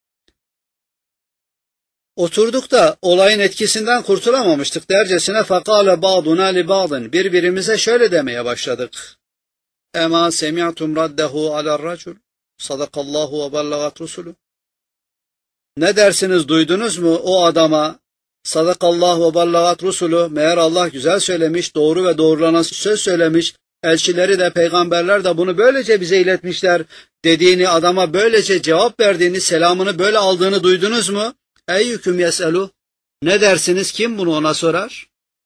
Oturduk da olayın etkisinden kurtulamamıştık dercesine fakale ba'duna li ba'din, birbirimize şöyle demeye başladık. Ema semi'tum raddehu alar racul sadakallahu ve ballagat rusulü. Ne dersiniz, duydunuz mu o adama? Sadakallahu ve ballagat rusulü, meğer Allah güzel söylemiş, doğru ve doğrulanan söz söylemiş, elçileri de peygamberler de bunu böylece bize iletmişler dediğini, adama böylece cevap verdiğini, selamını böyle aldığını duydunuz mu? Eyyüküm yes'elu, ne dersiniz, kim bunu ona sorar?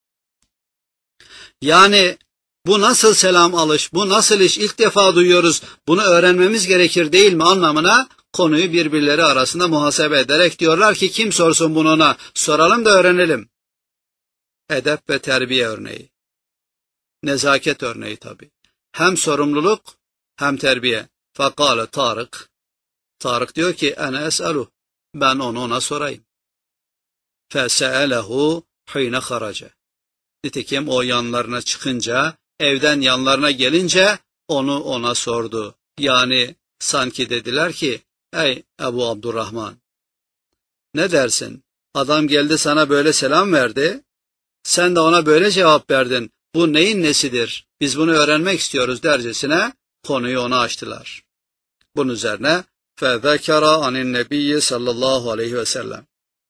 Yani bu nasıl selam alış, bu nasıl iş, ilk defa duyuyoruz, bunu öğrenmemiz gerekir değil mi anlamına konuyu birbirleri arasında muhasebe ederek diyorlar ki kim sorsun bunu ona, soralım da öğrenelim. Edep ve terbiye örneği. Nezaket örneği tabi. Hem sorumluluk hem terbiye. Fakale Tarık. Tarık diyor ki ene es'aluh. Ben onu ona sorayım. Fese'elehu hîne harace. Nitekim o yanlarına çıkınca, evden yanlarına gelince onu ona sordu. Yani sanki dediler ki ey Ebu Abdurrahman, ne dersin? Adam geldi sana böyle selam verdi. Sen de ona böyle cevap verdin. Bu neyin nesidir? Biz bunu öğrenmek istiyoruz dercesine konuyu ona açtılar. Bunun üzerine fezekara anin nebiyyi sallallahu aleyhi ve sellem.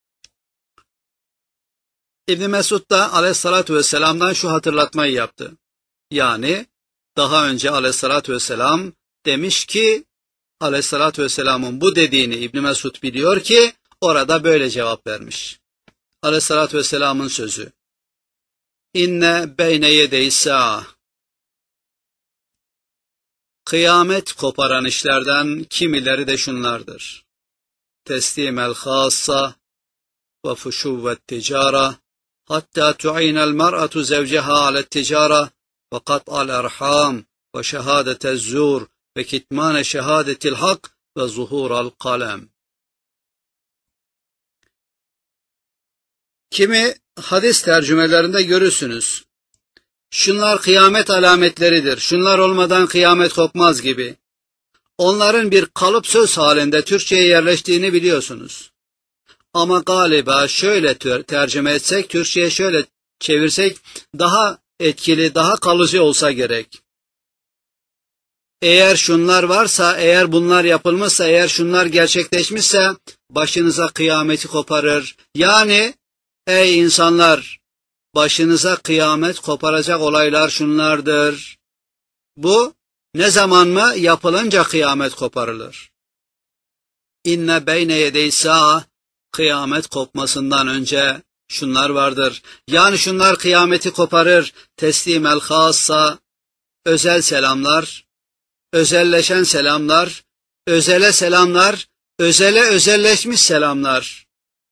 İbn Mesud da aleyhissalatu vesselam'dan şu hatırlatmayı yaptı. Yani daha önce aleyhissalatu vesselam demiş ki aleyhissalatu vesselam'ın bu dediğini İbn Mesud biliyor ki orada böyle cevap vermiş. Aleyhissalatu vesselam'ın sözü. İnne beyne yedeysa. Kıyamet koparan işlerden kimileri de şunlardır. Teslimel khassa ve fuşuvvet ticara hatta tu'inel mer'atu zevceha alet ticara ve kat'al erham ve şehadetez zur ve kitmane şehadetil hak ve zuhural kalem. Kimi hadis tercümelerinde görürsünüz. Şunlar kıyamet alametleridir. Şunlar olmadan kıyamet kopmaz gibi. Onların bir kalıp söz halinde Türkçe'ye yerleştiğini biliyorsunuz. Ama galiba şöyle tercüme etsek, Türkçe'ye şöyle çevirsek daha etkili, daha kalıcı olsa gerek. Eğer şunlar varsa, eğer bunlar yapılmışsa, eğer şunlar gerçekleşmişse başınıza kıyameti koparır. Yani ey insanlar, başınıza kıyamet koparacak olaylar şunlardır. Bu ne zaman mı? Yapılınca kıyamet koparılır. İnne beyne yedeysa, kıyamet kopmasından önce şunlar vardır. Yani şunlar kıyameti koparır. Teslimel khassa, özel selamlar, özelleşen selamlar, özele selamlar, özele özelleşmiş selamlar.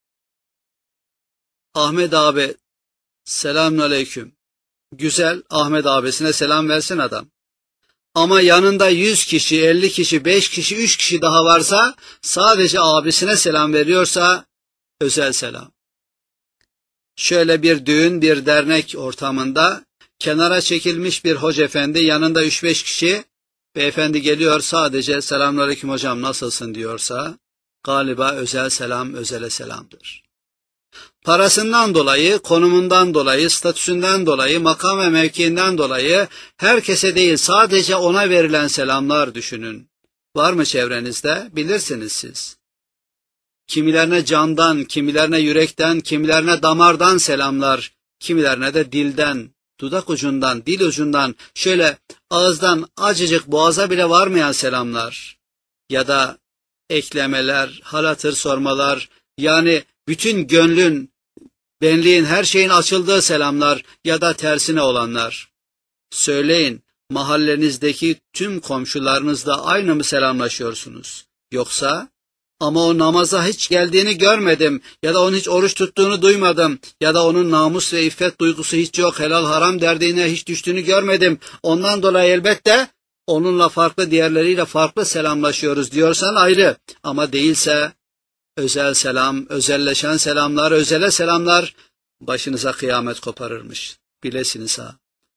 Ahmet abi, selamünaleyküm. Güzel, Ahmet abisine selam versin adam. Ama yanında yüz kişi, elli kişi, beş kişi, üç kişi daha varsa, sadece abisine selam veriyorsa, özel selam. Şöyle bir düğün, bir dernek ortamında, kenara çekilmiş bir hoca efendi, yanında üç beş kişi, beyefendi geliyor sadece selamünaleyküm hocam nasılsın diyorsa, galiba özel selam, özele selamdır. Parasından dolayı, konumundan dolayı, statüsünden dolayı, makam ve mevkiinden dolayı herkese değil sadece ona verilen selamlar düşünün. Var mı çevrenizde? Bilirsiniz siz. Kimilerine candan, kimilerine yürekten, kimilerine damardan selamlar, kimilerine de dilden, dudak ucundan, dil ucundan, şöyle ağızdan acıcık boğaza bile varmayan selamlar. Ya da eklemeler, hal hatır sormalar, yani bütün gönlün, benliğin, her şeyin açıldığı selamlar ya da tersine olanlar. Söyleyin, mahallenizdeki tüm komşularınızla aynı mı selamlaşıyorsunuz? Yoksa ama o namaza hiç geldiğini görmedim ya da onun hiç oruç tuttuğunu duymadım ya da onun namus ve iffet duygusu hiç yok, helal haram derdiğine hiç düştüğünü görmedim. Ondan dolayı elbette onunla farklı, diğerleriyle farklı selamlaşıyoruz diyorsan ayrı, ama değilse özel selam, özelleşen selamlar, özele selamlar başınıza kıyamet koparırmış. Bilesiniz ha.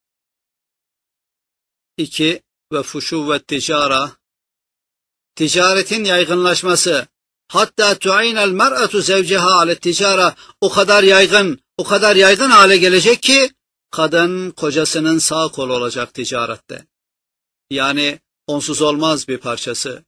İki, ve fuşu ve ticara, ticaretin yaygınlaşması. Hatta tu'inel mer'atu zevceha ale ticara, o kadar yaygın, o kadar yaygın hale gelecek ki kadın kocasının sağ kolu olacak ticarette. Yani onsuz olmaz bir parçası.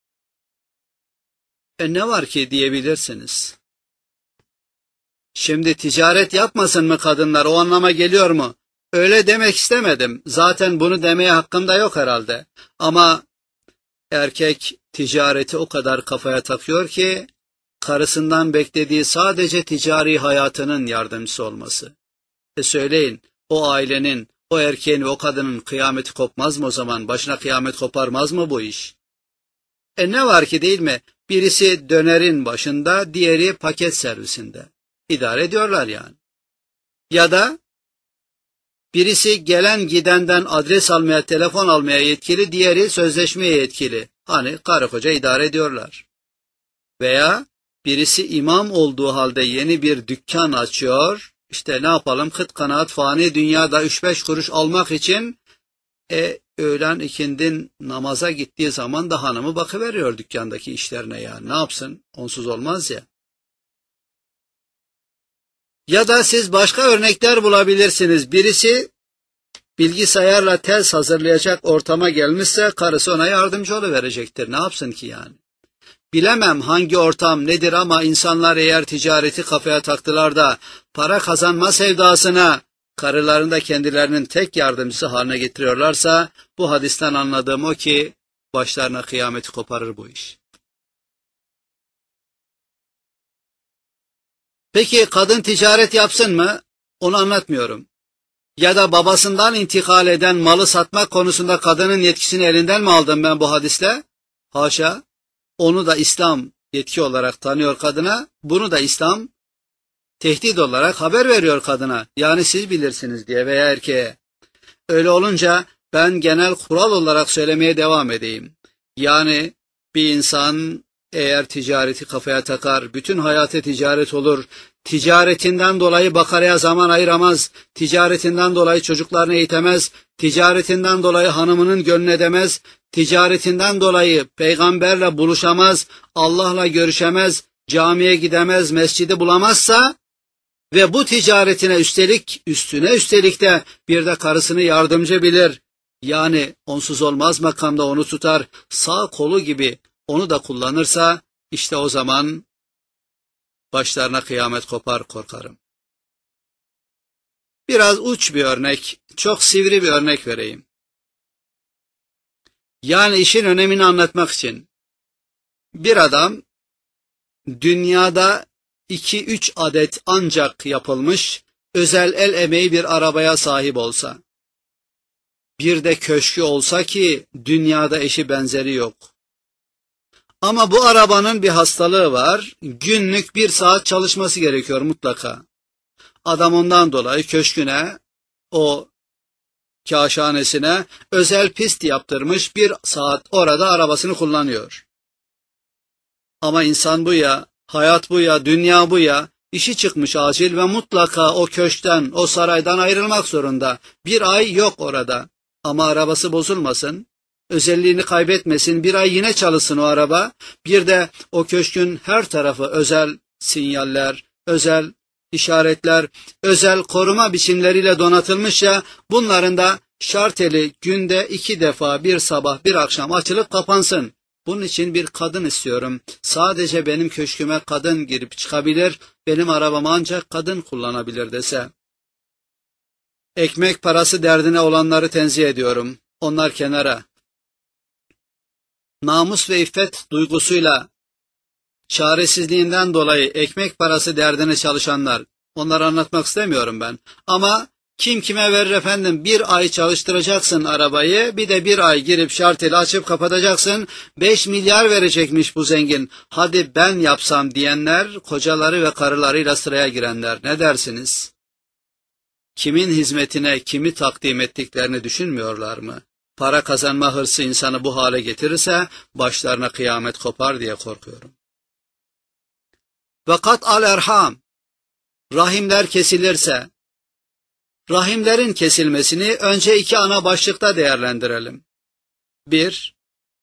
E ne var ki diyebilirsiniz. Şimdi ticaret yapmasın mı kadınlar, o anlama geliyor mu? Öyle demek istemedim. Zaten bunu demeye hakkım da yok herhalde. Ama erkek ticareti o kadar kafaya takıyor ki karısından beklediği sadece ticari hayatının yardımcısı olması. E söyleyin, o ailenin, o erkeğin ve o kadının kıyameti kopmaz mı o zaman? Başına kıyamet koparmaz mı bu iş? E ne var ki, değil mi? Birisi dönerin başında, diğeri paket servisinde. İdare ediyorlar yani. Ya da birisi gelen gidenden adres almaya, telefon almaya yetkili, diğeri sözleşmeye yetkili. Hani karı koca idare ediyorlar. Veya birisi imam olduğu halde yeni bir dükkan açıyor. İşte ne yapalım, kıt kanaat fani dünyada üç beş kuruş almak için e, öğlen ikindin namaza gittiği zaman da hanımı bakıveriyor dükkandaki işlerine ya. Ne yapsın? Onsuz olmaz ya. Ya da siz başka örnekler bulabilirsiniz. Birisi bilgisayarla tez hazırlayacak ortama gelmişse karısı ona yardımcı oluverecektir. Ne yapsın ki yani? Bilemem hangi ortam nedir ama insanlar eğer ticareti kafaya taktılar da para kazanma sevdasına karılarını da kendilerinin tek yardımcısı haline getiriyorlarsa bu hadisten anladığım o ki başlarına kıyameti koparır bu iş. Peki kadın ticaret yapsın mı? Onu anlatmıyorum. Ya da babasından intikal eden malı satmak konusunda kadının yetkisini elinden mi aldım ben bu hadiste? Haşa. Onu da İslam yetki olarak tanıyor kadına. Bunu da İslam tehdit olarak haber veriyor kadına. Yani siz bilirsiniz diye veya erkeğe. Öyle olunca ben genel kural olarak söylemeye devam edeyim. Yani bir insan eğer ticareti kafaya takar, bütün hayatı ticaret olur, ticaretinden dolayı bakaraya zaman ayıramaz, ticaretinden dolayı çocuklarını eğitemez, ticaretinden dolayı hanımının gönlünü edemez, ticaretinden dolayı peygamberle buluşamaz, Allah'la görüşemez, camiye gidemez, mescidi bulamazsa ve bu ticaretine üstelik, üstüne üstelik de bir de karısını yardımcı bilir, yani onsuz olmaz makamda onu tutar, sağ kolu gibi onu da kullanırsa, işte o zaman başlarına kıyamet kopar, korkarım. Biraz uç bir örnek, çok sivri bir örnek vereyim. Yani işin önemini anlatmak için. Bir adam dünyada iki üç adet ancak yapılmış özel el emeği bir arabaya sahip olsa, bir de köşkü olsa ki dünyada eşi benzeri yok. Ama bu arabanın bir hastalığı var, günlük bir saat çalışması gerekiyor mutlaka. Adam ondan dolayı köşküne, o kâşhanesine özel pist yaptırmış, bir saat orada arabasını kullanıyor. Ama insan bu ya, hayat bu ya, dünya bu ya, işi çıkmış acil ve mutlaka o köşkten, o saraydan ayrılmak zorunda. Bir ay yok orada ama arabası bozulmasın, özelliğini kaybetmesin, bir ay yine çalışsın o araba. Bir de o köşkün her tarafı özel sinyaller, özel işaretler, özel koruma biçimleriyle donatılmış ya, bunların da şarteli günde iki defa, bir sabah bir akşam açılıp kapansın. Bunun için bir kadın istiyorum. Sadece benim köşküme kadın girip çıkabilir, benim arabamı ancak kadın kullanabilir dese. Ekmek parası derdine olanları tenzih ediyorum. Onlar kenara. Namus ve iffet duygusuyla çaresizliğinden dolayı ekmek parası derdine çalışanlar, onları anlatmak istemiyorum ben. Ama Kim kime verir efendim? Bir ay çalıştıracaksın arabayı, bir de bir ay girip şarteli açıp kapatacaksın. Beş milyar verecekmiş bu zengin. Hadi ben yapsam diyenler, kocaları ve karılarıyla sıraya girenler. Ne dersiniz? Kimin hizmetine kimi takdim ettiklerini düşünmüyorlar mı? Para kazanma hırsı insanı bu hale getirirse başlarına kıyamet kopar diye korkuyorum. Ve kat'al erham, rahimler kesilirse, rahimlerin kesilmesini önce iki ana başlıkta değerlendirelim. Bir,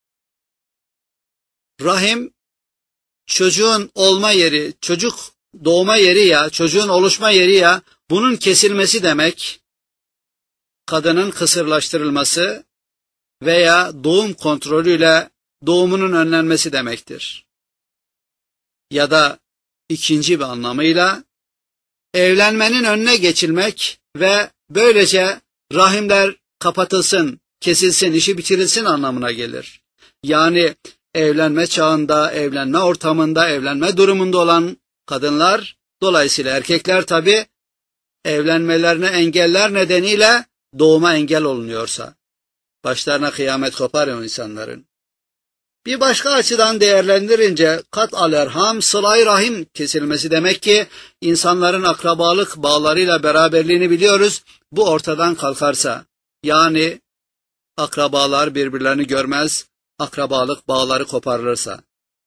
rahim çocuğun olma yeri, çocuk doğma yeri ya, çocuğun oluşma yeri ya, bunun kesilmesi demek, kadının kısırlaştırılması veya doğum kontrolüyle doğumunun önlenmesi demektir. Ya da ikinci bir anlamıyla, evlenmenin önüne geçilmek ve böylece rahimler kapatılsın, kesilsin, işi bitirilsin anlamına gelir. Yani evlenme çağında, evlenme ortamında, evlenme durumunda olan kadınlar, dolayısıyla erkekler tabi, evlenmelerine engeller nedeniyle doğuma engel olunuyorsa, başlarına kıyamet kopar o insanların. Bir başka açıdan değerlendirince kat'al erham, sıla-i rahim kesilmesi demek ki insanların akrabalık bağlarıyla beraberliğini biliyoruz. Bu ortadan kalkarsa, yani akrabalar birbirlerini görmez, akrabalık bağları koparılırsa.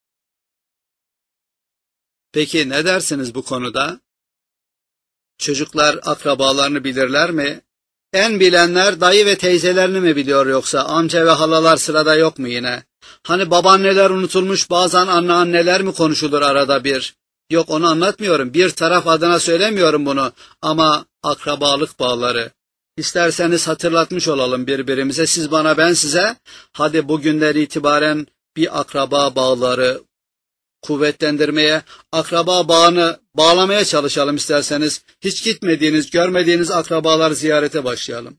Peki ne dersiniz bu konuda? Çocuklar akrabalarını bilirler mi? En bilenler dayı ve teyzelerini mi biliyor yoksa amca ve halalar sırada yok mu yine? Hani babaanneler unutulmuş, bazen anneanneler mi konuşulur arada bir? Yok, onu anlatmıyorum. Bir taraf adına söylemiyorum bunu ama akrabalık bağları. İsterseniz hatırlatmış olalım birbirimize, siz bana ben size. Hadi bugünden itibaren bir akraba bağları kuvvetlendirmeye, akraba bağını bağlamaya çalışalım isterseniz. Hiç gitmediğiniz, görmediğiniz akrabalar ziyarete başlayalım.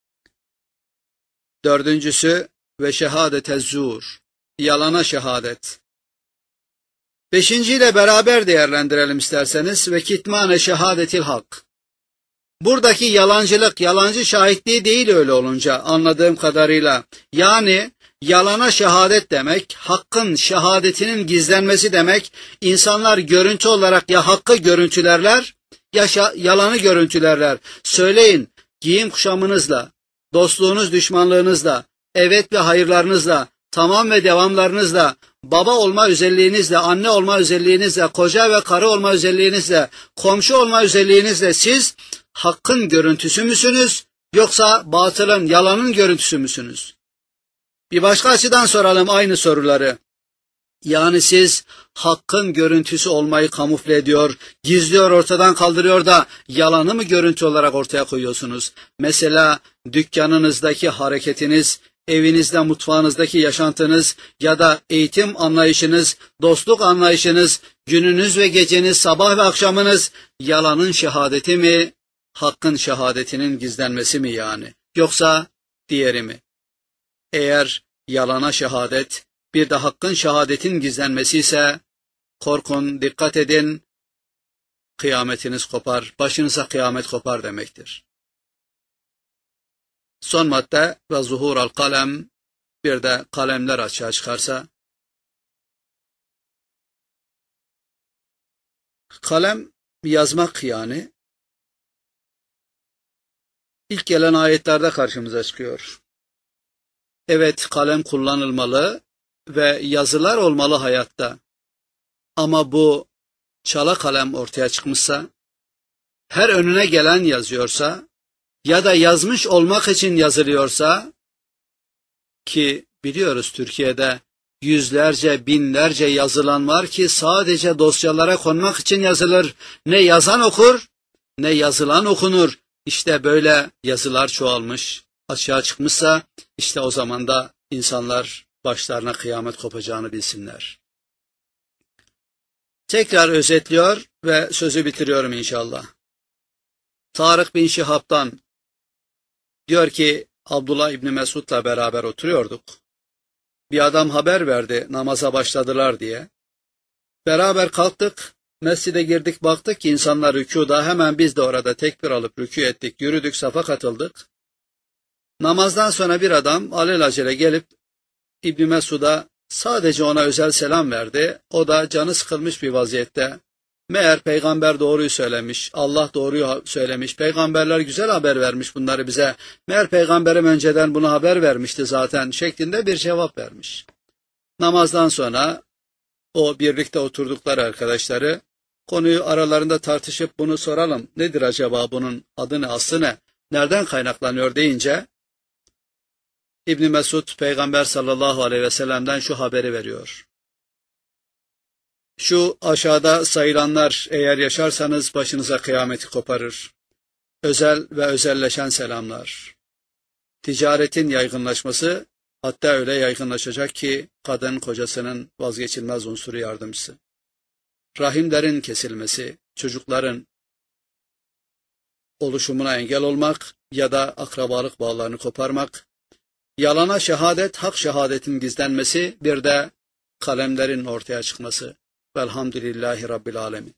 Dördüncüsü ve şehadete zur, yalana şehadet. Beşinciyle beraber değerlendirelim isterseniz ve kitmane şehadetil hak. Buradaki yalancılık, yalancı şahitliği değil öyle olunca anladığım kadarıyla. Yani yalana şehadet demek, hakkın şehadetinin gizlenmesi demek. İnsanlar görüntü olarak ya hakkı görüntülerler ya yalanı görüntülerler. Söyleyin, giyim kuşamınızla, dostluğunuz düşmanlığınızla, evet ve hayırlarınızla, tamam ve devamlarınızla, baba olma özelliğinizle, anne olma özelliğinizle, koca ve karı olma özelliğinizle, komşu olma özelliğinizle siz hakkın görüntüsü müsünüz yoksa batılın, yalanın görüntüsü müsünüz? Bir başka açıdan soralım aynı soruları. Yani siz hakkın görüntüsü olmayı kamufle ediyor, gizliyor, ortadan kaldırıyor da yalanı mı görüntü olarak ortaya koyuyorsunuz? Mesela dükkanınızdaki hareketiniz, evinizde, mutfağınızdaki yaşantınız ya da eğitim anlayışınız, dostluk anlayışınız, gününüz ve geceniz, sabah ve akşamınız yalanın şehadeti mi, hakkın şehadetinin gizlenmesi mi yani? Yoksa diğeri mi? Eğer yalana şehadet, bir de hakkın şehadetin gizlenmesi ise korkun, dikkat edin, kıyametiniz kopar, başınıza kıyamet kopar demektir. Son madde ve zuhurul kalem, bir de kalemler açığa çıkarsa. Kalem yazmak yani. İlk gelen ayetlerde karşımıza çıkıyor. Evet, kalem kullanılmalı ve yazılar olmalı hayatta. Ama bu çala kalem ortaya çıkmışsa, her önüne gelen yazıyorsa ya da yazmış olmak için yazılıyorsa, ki biliyoruz Türkiye'de yüzlerce, binlerce yazılan var ki sadece dosyalara konmak için yazılır. Ne yazan okur, ne yazılan okunur. İşte böyle yazılar çoğalmış, açığa çıkmışsa, işte o zaman da insanlar başlarına kıyamet kopacağını bilsinler. Tekrar özetliyor ve sözü bitiriyorum inşallah. Tarık bin Şihab'dan diyor ki, Abdullah İbni Mesud'la beraber oturuyorduk. Bir adam haber verdi namaza başladılar diye. Beraber kalktık, Mescide girdik, baktık ki insanlar rükuda, hemen biz de orada tekbir alıp rükû ettik, yürüdük, safa katıldık. Namazdan sonra bir adam alelacele gelip İbn Mesud'a sadece ona özel selam verdi. O da canı sıkılmış bir vaziyette, meğer peygamber doğruyu söylemiş, Allah doğruyu söylemiş, peygamberler güzel haber vermiş bunları bize, meğer peygamberim önceden bunu haber vermişti zaten şeklinde bir cevap vermiş. Namazdan sonra o birlikte oturdukları arkadaşları konuyu aralarında tartışıp bunu soralım, nedir acaba bunun adı ne, aslı ne, nereden kaynaklanıyor deyince İbn Mesud peygamber sallallahu aleyhi ve sellem'den şu haberi veriyor. Şu aşağıda sayılanlar eğer yaşarsanız başınıza kıyameti koparır. Özel ve özelleşen selamlar. Ticaretin yaygınlaşması, hatta öyle yaygınlaşacak ki kadın kocasının vazgeçilmez unsuru yardımcısı. Rahimlerin kesilmesi, çocukların oluşumuna engel olmak ya da akrabalık bağlarını koparmak, yalana şehadet, hak şehadetin gizlenmesi, bir de kalemlerin ortaya çıkması. Velhamdülillahi Rabbil Alemin.